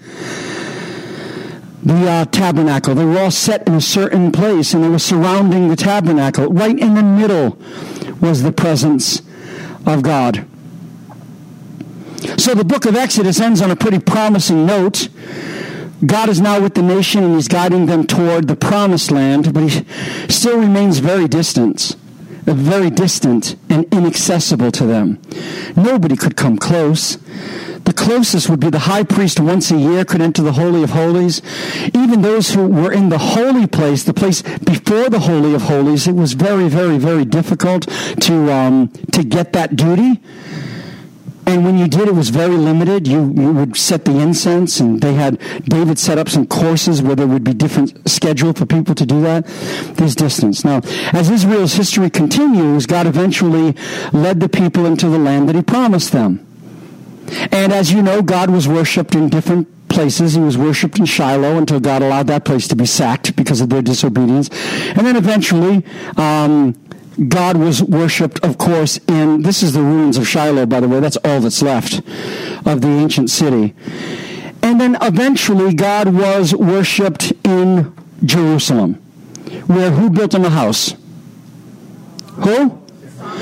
the tabernacle. They were all set in a certain place, and they were surrounding the tabernacle. Right in the middle was the presence of God. So the book of Exodus ends on a pretty promising note. God is now with the nation, and he's guiding them toward the promised land, but he still remains very distant and inaccessible to them. Nobody could come close. The closest would be the high priest once a year could enter the Holy of Holies. Even those who were in the holy place, the place before the Holy of Holies, it was very, very, very difficult to get that duty. And when you did, it was very limited. You would set the incense, and David set up some courses where there would be different schedule for people to do that. There's distance. Now, as Israel's history continues, God eventually led the people into the land that he promised them. And as you know, God was worshipped in different places. He was worshipped in Shiloh until God allowed that place to be sacked because of their disobedience. And then eventually, God was worshipped, of course, this is the ruins of Shiloh, by the way. That's all that's left of the ancient city. And then eventually God was worshipped in Jerusalem, where who built him a house? Who?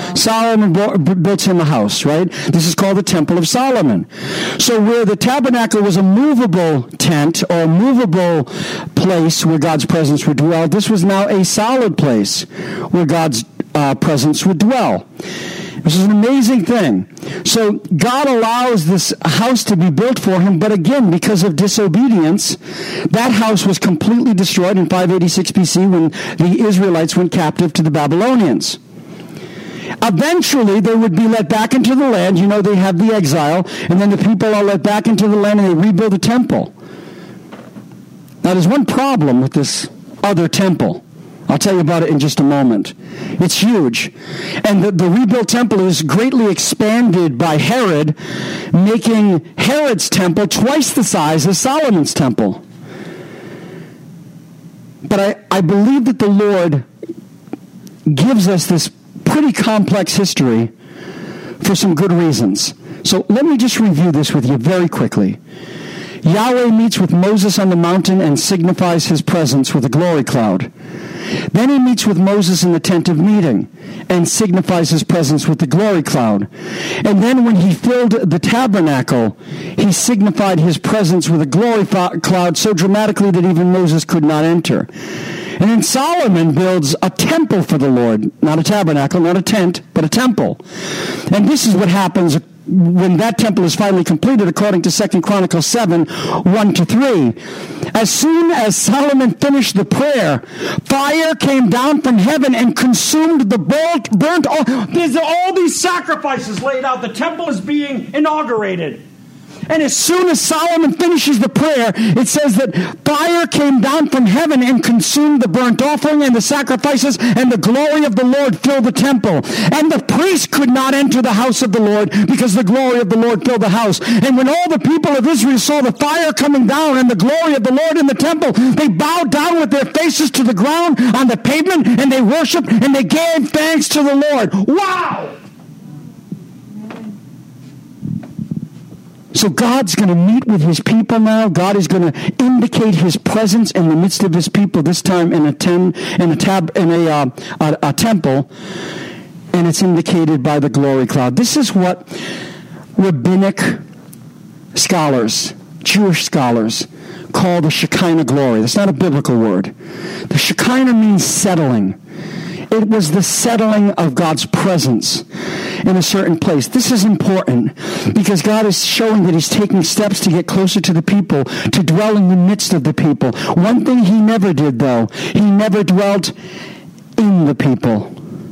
Solomon built him a house, right? This is called the Temple of Solomon. So where the tabernacle was a movable tent or a movable place where God's presence would dwell, this was now a solid place where God's presence would dwell. This is an amazing thing. So God allows this house to be built for him, but again, because of disobedience, that house was completely destroyed in 586 BC when the Israelites went captive to the Babylonians. Eventually, they would be let back into the land. You know, they have the exile, and then the people are let back into the land and they rebuild the temple. Now, there's one problem with this other temple. I'll tell you about it in just a moment. It's huge. And the rebuilt temple is greatly expanded by Herod, making Herod's temple twice the size as Solomon's temple. But I believe that the Lord gives us this pretty complex history for some good reasons. So let me just review this with you very quickly. Yahweh meets with Moses on the mountain and signifies his presence with a glory cloud. Then he meets with Moses in the tent of meeting and signifies his presence with the glory cloud. And then when he filled the tabernacle, he signified his presence with a glory cloud so dramatically that even Moses could not enter. And then Solomon builds a temple for the Lord, not a tabernacle, not a tent, but a temple. And this is what happens when that temple is finally completed, according to 2 Chronicles 7, 1-3. As soon as Solomon finished the prayer, fire came down from heaven and consumed the burnt offering. There's all these sacrifices laid out. The temple is being inaugurated. And as soon as Solomon finishes the prayer, it says that fire came down from heaven and consumed the burnt offering and the sacrifices, and the glory of the Lord filled the temple. And the priest could not enter the house of the Lord because the glory of the Lord filled the house. And when all the people of Israel saw the fire coming down and the glory of the Lord in the temple, they bowed down with their faces to the ground on the pavement, and they worshiped and they gave thanks to the Lord. Wow! So God's going to meet with his people now. God is going to indicate his presence in the midst of his people, this time in a temple, and it's indicated by the glory cloud. This is what rabbinic scholars, Jewish scholars, call the Shekinah glory. That's not a biblical word. The Shekinah means settling. It was the settling of God's presence in a certain place. This is important because God is showing that he's taking steps to get closer to the people, to dwell in the midst of the people. One thing he never did, though, he never dwelt in the people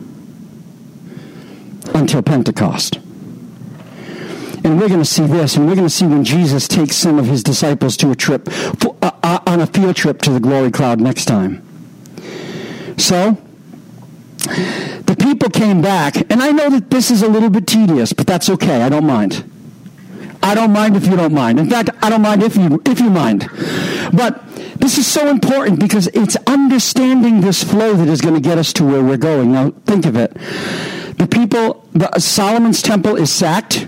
until Pentecost. And we're going to see this, and we're going to see when Jesus takes some of his disciples to a trip, on a field trip to the glory cloud next time. So, the people came back, and I know that this is a little bit tedious, but that's okay. I don't mind. I don't mind if you don't mind. In fact, I don't mind if you mind. But this is so important because it's understanding this flow that is going to get us to where we're going. Now, think of it. Solomon's temple is sacked,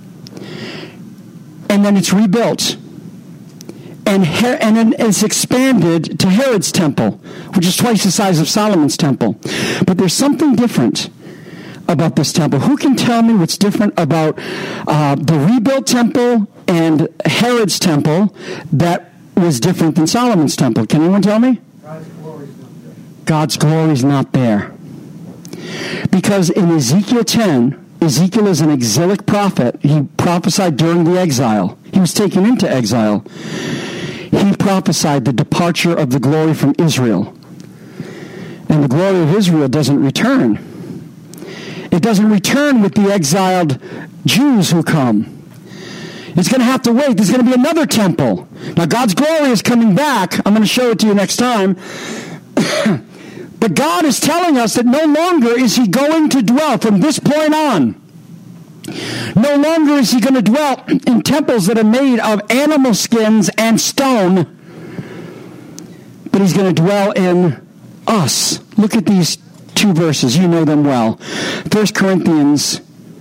and then it's rebuilt. And then it's expanded to Herod's temple, which is twice the size of Solomon's temple. But there's something different about this temple. Who can tell me what's different about the rebuilt temple and Herod's temple that was different than Solomon's temple? Can anyone tell me? God's glory is not there. Because in Ezekiel 10, Ezekiel is an exilic prophet. He prophesied during the exile. He was taken into exile. He prophesied the departure of the glory from Israel. And the glory of Israel doesn't return. It doesn't return with the exiled Jews who come. It's going to have to wait. There's going to be another temple. Now, God's glory is coming back. I'm going to show it to you next time. But God is telling us that no longer is he going to dwell from this point on. No longer is he going to dwell in temples that are made of animal skins and stone, but he's going to dwell in us. Look at these two verses. You know them well. 1 Corinthians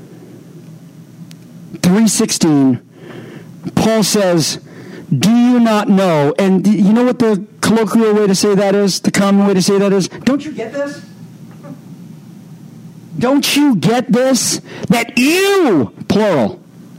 3:16. Paul says, do you not know? And you know what the colloquial way to say that is? The common way to say that is? Don't you get this? don't you get this? That you, plural,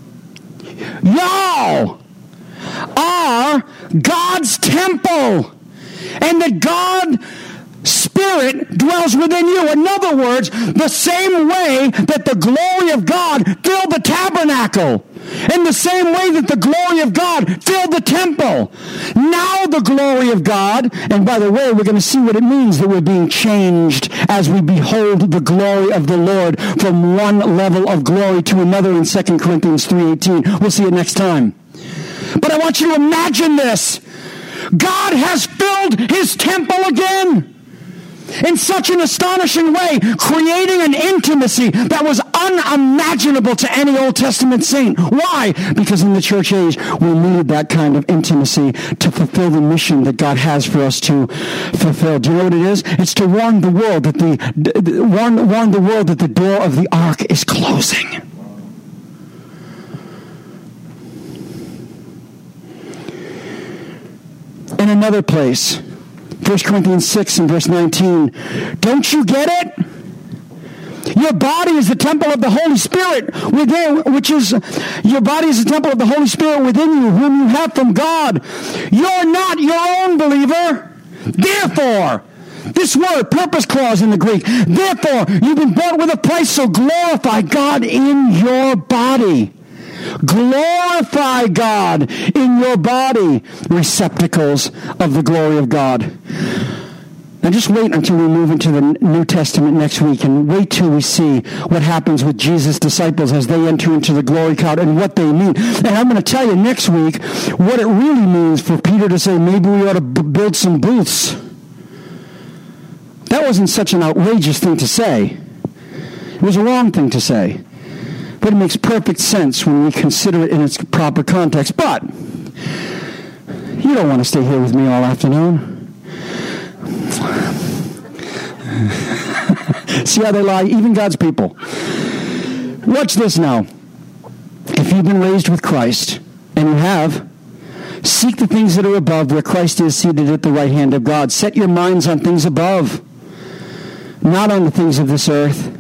y'all are God's temple, and that God Spirit dwells within you. In other words, the same way that the glory of God filled the tabernacle, in the same way that the glory of God filled the temple, now the glory of God, and by the way, we're going to see what it means that we're being changed as we behold the glory of the Lord from one level of glory to another in 2 Corinthians 3:18. We'll see it next time. But I want you to imagine this. God has filled his temple again in such an astonishing way, creating an intimacy that was unimaginable to any Old Testament saint. Why? Because in the church age, we need that kind of intimacy to fulfill the mission that God has for us to fulfill. Do you know what it is? It's to warn the world that warn the world that the door of the ark is closing. In another place, 1 Corinthians 6 and verse 19. Don't you get it? Your body is the temple of the Holy Spirit within, your body is the temple of the Holy Spirit within you, whom you have from God. You're not your own, believer. Therefore, this word, purpose clause in the Greek, therefore, you've been bought with a price, so glorify God in your body. Glorify God in your body, receptacles of the glory of God. Now just wait until we move into the New Testament next week, and wait till we see what happens with Jesus' disciples as they enter into the glory cloud and what they mean. And I'm going to tell you next week what it really means for Peter to say, maybe we ought to build some booths. That wasn't such an outrageous thing to say. It was a wrong thing to say. But it makes perfect sense when we consider it in its proper context. But you don't want to stay here with me all afternoon. See how they lie? Even God's people. Watch this now. If you've been raised with Christ, and you have, seek the things that are above, where Christ is seated at the right hand of God. Set your minds on things above, not on the things of this earth.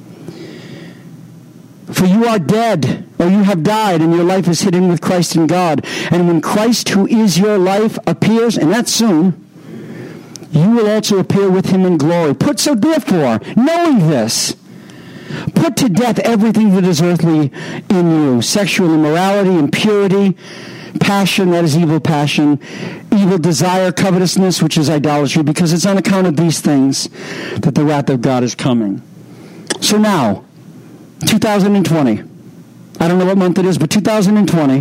For you are dead, or you have died, and your life is hidden with Christ in God. And when Christ, who is your life, appears, and that's soon, you will also appear with him in glory. So therefore, knowing this, put to death everything that is earthly in you. Sexual immorality, impurity, passion, that is evil passion, evil desire, covetousness, which is idolatry, because it's on account of these things that the wrath of God is coming. So now, 2020. I don't know what month it is, but 2020.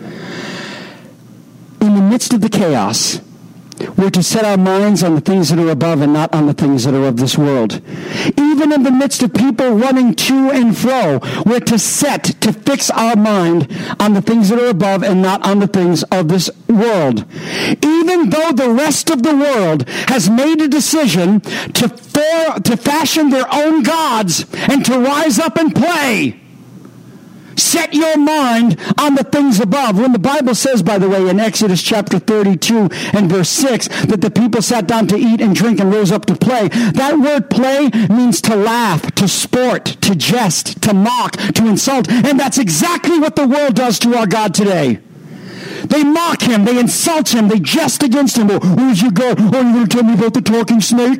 In the midst of the chaos, we're to set our minds on the things that are above and not on the things that are of this world. Even in the midst of people running to and fro, we're to fix our mind on the things that are above and not on the things of this world. Even though the rest of the world has made a decision to fashion their own gods and to rise up and play, set your mind on the things above. When the Bible says, by the way, in Exodus chapter 32 and verse 6, that the people sat down to eat and drink and rose up to play, that word play means to laugh, to sport, to jest, to mock, to insult. And that's exactly what the world does to our God today. They mock him, they insult him, they jest against him. Oh, where's your God? Oh, you're going to tell me about the talking snake?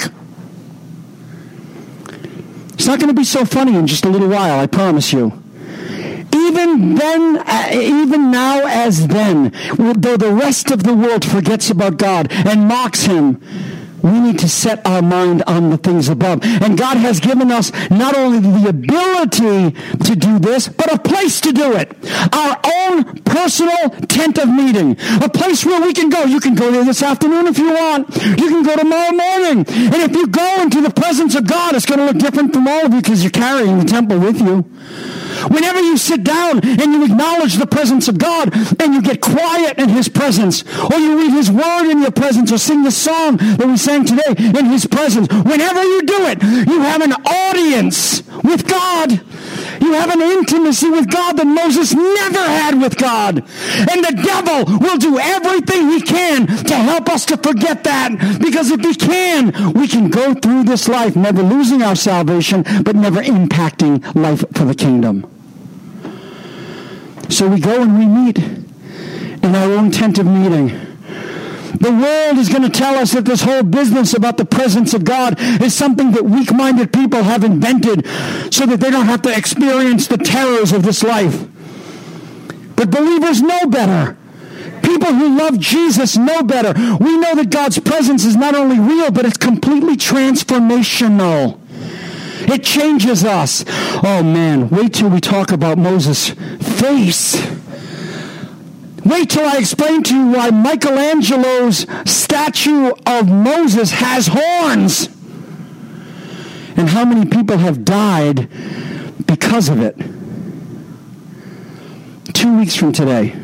It's not going to be so funny in just a little while, I promise you. Even now as then, though the rest of the world forgets about God and mocks him, we need to set our mind on the things above. And God has given us not only the ability to do this, but a place to do it. Our own personal tent of meeting. A place where we can go. You can go there this afternoon if you want. You can go tomorrow morning. And if you go into the presence of God, it's going to look different from all of you because you're carrying the temple with you. Whenever you sit down and you acknowledge the presence of God and you get quiet in his presence, or you read his word in your presence, or sing the song that we sang today in his presence, whenever you do it, you have an audience with God. You have an intimacy with God that Moses never had with God. And the devil will do everything he can to help us to forget that. Because if he can, we can go through this life never losing our salvation, but never impacting life for the kingdom. So we go and we meet in our own tent of meeting. The world is going to tell us that this whole business about the presence of God is something that weak-minded people have invented so that they don't have to experience the terrors of this life. But believers know better. People who love Jesus know better. We know that God's presence is not only real, but it's completely transformational. It changes us. Oh man, wait till we talk about Moses' face. Wait till I explain to you why Michelangelo's statue of Moses has horns. And how many people have died because of it. 2 weeks from today.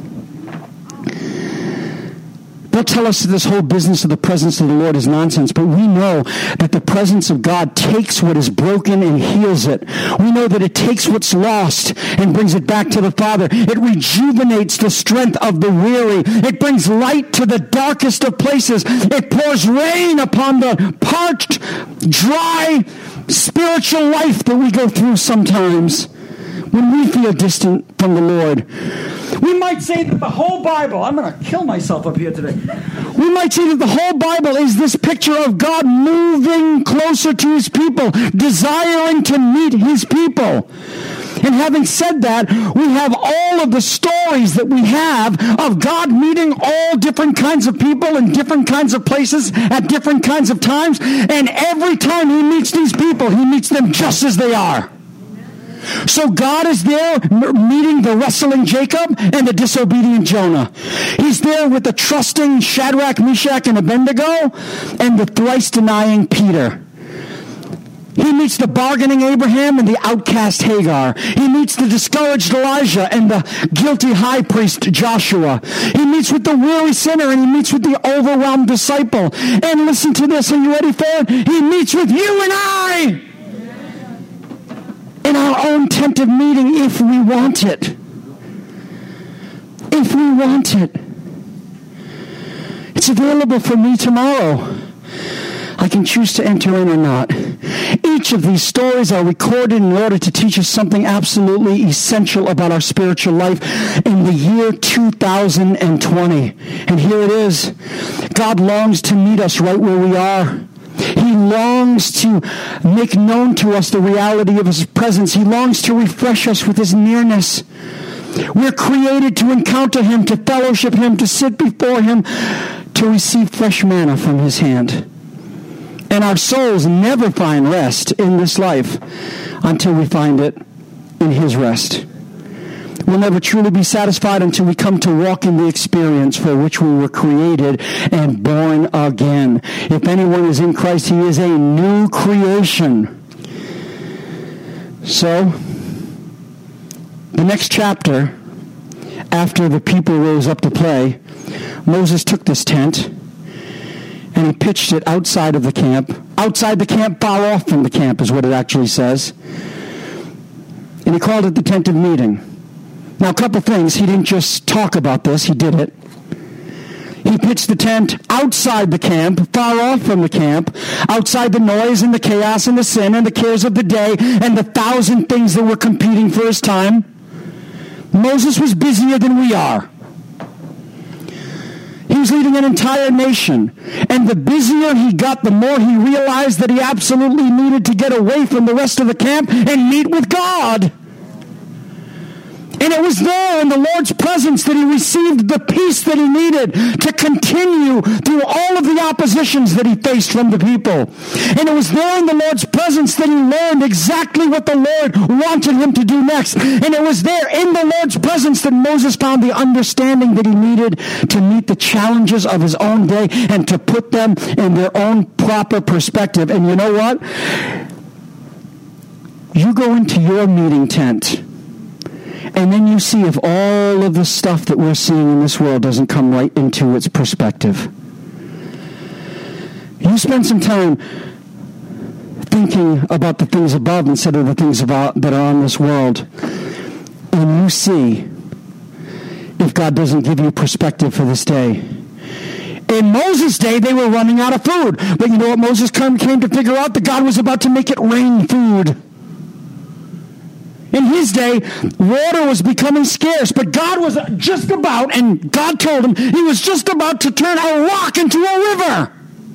They'll tell us that this whole business of the presence of the Lord is nonsense, but we know that the presence of God takes what is broken and heals it. We know that it takes what's lost and brings it back to the Father. It rejuvenates the strength of the weary. It brings light to the darkest of places. It pours rain upon the parched, dry, spiritual life that we go through sometimes when we feel distant from the Lord. We might say that the whole Bible, I'm going to kill myself up here today. We might say that the whole Bible is this picture of God moving closer to his people, desiring to meet his people. And having said that, we have all of the stories that we have of God meeting all different kinds of people in different kinds of places at different kinds of times. And every time he meets these people, he meets them just as they are. So God is there meeting the wrestling Jacob and the disobedient Jonah. He's there with the trusting Shadrach, Meshach, and Abednego and the thrice denying Peter. He meets the bargaining Abraham and the outcast Hagar. He meets the discouraged Elijah and the guilty high priest Joshua. He meets with the weary sinner and he meets with the overwhelmed disciple. And listen to this, are you ready for it? He meets with you and I in our own tent of meeting if we want it. If we want it. It's available for me tomorrow. I can choose to enter in or not. Each of these stories are recorded in order to teach us something absolutely essential about our spiritual life in the year 2020. And here it is. God longs to meet us right where we are. He longs to make known to us the reality of his presence. He longs to refresh us with his nearness. We're created to encounter him, to fellowship him, to sit before him, to receive fresh manna from his hand. And our souls never find rest in this life until we find it in his rest. We'll never truly be satisfied until we come to walk in the experience for which we were created and born again. If anyone is in Christ, he is a new creation. So, the next chapter, after the people rose up to play, Moses took this tent and he pitched it outside of the camp. Outside the camp, far off from the camp is what it actually says. And he called it the tent of meeting. Now, a couple things. He didn't just talk about this. He did it. He pitched the tent outside the camp, far off from the camp, outside the noise and the chaos and the sin and the cares of the day and the 1,000 things that were competing for his time. Moses was busier than we are. He was leading an entire nation. And the busier he got, the more he realized that he absolutely needed to get away from the rest of the camp and meet with God. And it was there in the Lord's presence that he received the peace that he needed to continue through all of the oppositions that he faced from the people. And it was there in the Lord's presence that he learned exactly what the Lord wanted him to do next. And it was there in the Lord's presence that Moses found the understanding that he needed to meet the challenges of his own day and to put them in their own proper perspective. And you know what? You go into your meeting tent, and then you see if all of the stuff that we're seeing in this world doesn't come right into its perspective. You spend some time thinking about the things above instead of the things that are on this world. And you see if God doesn't give you perspective for this day. In Moses' day, they were running out of food. But you know what Moses came to figure out? That God was about to make it rain food. In his day, water was becoming scarce, but God was just about, and God told him, he was just about to turn a rock into a river.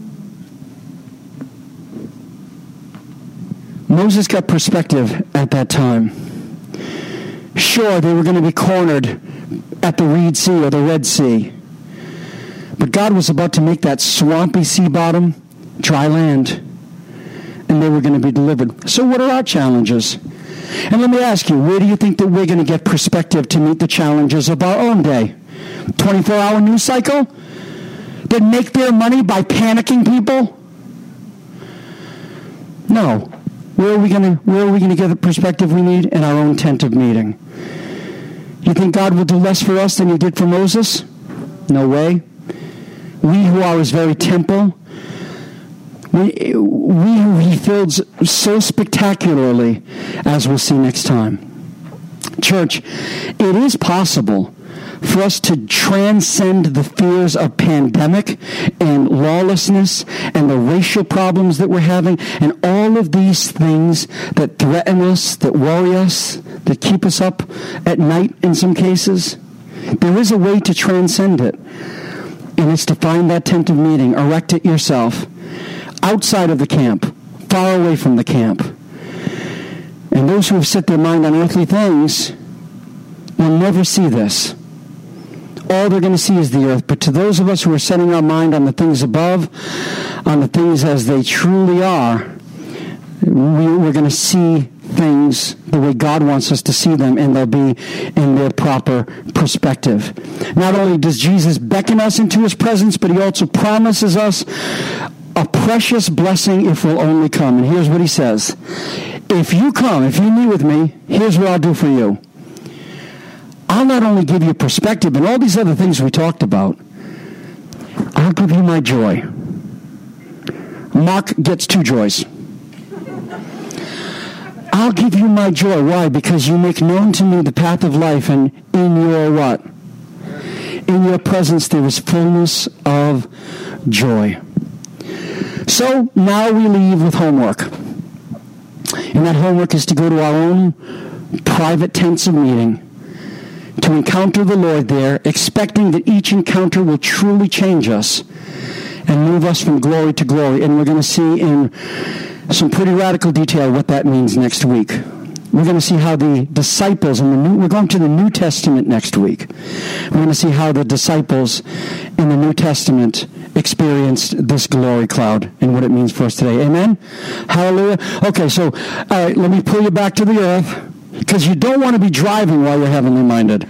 Moses got perspective at that time. Sure, they were going to be cornered at the Reed Sea or the Red Sea. But God was about to make that swampy sea bottom dry land. And they were going to be delivered. So what are our challenges? And let me ask you, where do you think that we're going to get perspective to meet the challenges of our own day? 24-hour news cycle? That make their money by panicking people? No. Where are we going to get the perspective we need? In our own tent of meeting. You think God will do less for us than he did for Moses? No way. We who are his very temple, we who he fills so spectacularly, as we'll see next time. Church, it is possible for us to transcend the fears of pandemic and lawlessness and the racial problems that we're having and all of these things that threaten us, that worry us, that keep us up at night in some cases. There is a way to transcend it, and it's to find that tent of meeting, erect it yourself, outside of the camp, far away from the camp. And those who have set their mind on earthly things will never see this. All they're going to see is the earth. But to those of us who are setting our mind on the things above, on the things as they truly are, we're going to see things the way God wants us to see them, and they'll be in their proper perspective. Not only does Jesus beckon us into his presence, but he also promises us a precious blessing if we'll only come. And here's what he says. If you come, if you meet with me, here's what I'll do for you. I'll not only give you perspective and all these other things we talked about, I'll give you my joy. Mark gets 2 joys. I'll give you my joy. Why? Because you make known to me the path of life, and in your what? In your presence there is fullness of joy. So now we leave with homework. And that homework is to go to our own private tents of meeting, to encounter the Lord there, expecting that each encounter will truly change us and move us from glory to glory. And we're going to see in some pretty radical detail what that means next week. We're going to see how the disciples we're going to the New Testament next week. We're going to see how the disciples in the New Testament experienced this glory cloud and what it means for us today. Amen? Hallelujah. Okay, so, all right, let me pull you back to the earth, because you don't want to be driving while you're heavenly minded.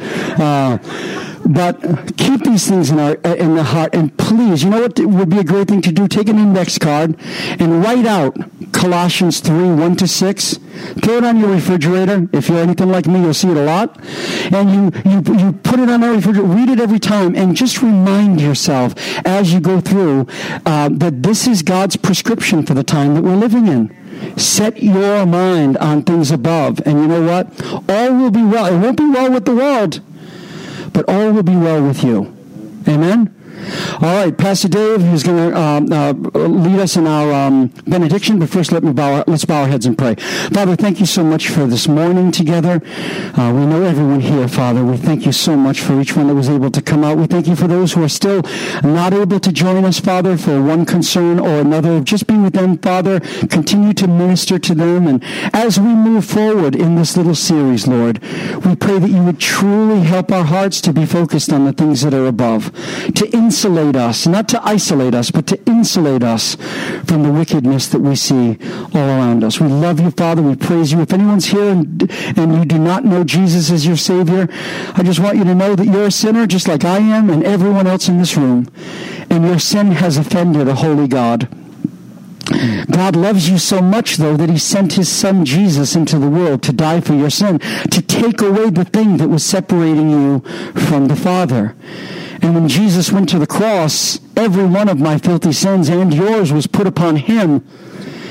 But keep these things in the heart. And please, you know what would be a great thing to do? Take an index card and write out Colossians 3:1-6. Throw it on your refrigerator. If you're anything like me, you'll see it a lot. And you put it on the refrigerator. Read it every time. And just remind yourself as you go through that this is God's prescription for the time that we're living in. Set your mind on things above. And you know what? All will be well. It won't be well with the world, but all will be well with you. Amen? All right, Pastor Dave is going to lead us in our benediction, but first let's bow our heads and pray. Father, thank you so much for this morning together. We know everyone here, Father. We thank you so much for each one that was able to come out. We thank you for those who are still not able to join us, Father, for one concern or another. Just be with them, Father. Continue to minister to them. And as we move forward in this little series, Lord, we pray that you would truly help our hearts to be focused on the things that are above, to insulate us, not to isolate us, but to insulate us from the wickedness that we see all around us. We love you, Father. We praise you. If anyone's here and you do not know Jesus as your Savior, I just want you to know that you're a sinner just like I am and everyone else in this room. And your sin has offended a holy God. God loves you so much, though, that he sent his son Jesus into the world to die for your sin, to take away the thing that was separating you from the Father. And when Jesus went to the cross, every one of my filthy sins and yours was put upon him.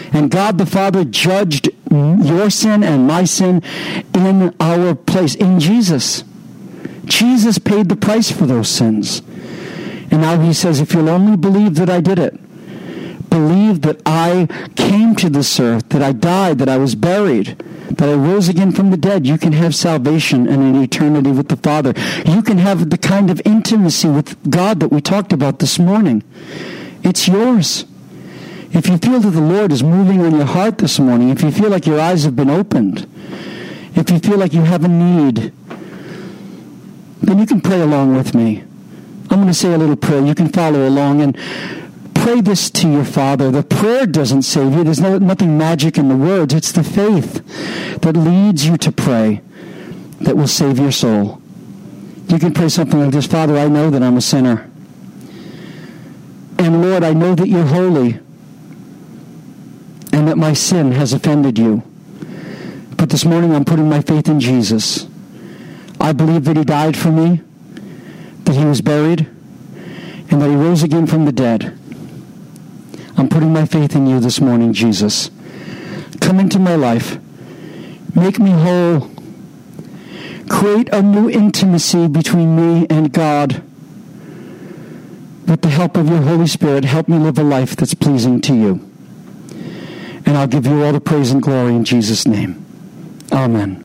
And God the Father judged your sin and my sin in our place, in Jesus. Jesus paid the price for those sins. And now he says, if you'll only believe that I did it, believe that I came to this earth, that I died, that I was buried, that I rose again from the dead, you can have salvation and an eternity with the Father. You can have the kind of intimacy with God that we talked about this morning. It's yours. If you feel that the Lord is moving on your heart this morning, if you feel like your eyes have been opened, if you feel like you have a need, then you can pray along with me. I'm going to say a little prayer. You can follow along and pray this to your Father. The prayer doesn't save you. There's nothing magic in the words. It's the faith that leads you to pray that will save your soul. You can pray something like this: Father, I know that I'm a sinner. And Lord, I know that you're holy and that my sin has offended you. But this morning I'm putting my faith in Jesus. I believe that he died for me, that he was buried, and that he rose again from the dead. I'm putting my faith in you this morning, Jesus. Come into my life. Make me whole. Create a new intimacy between me and God. With the help of your Holy Spirit, help me live a life that's pleasing to you. And I'll give you all the praise and glory in Jesus' name. Amen.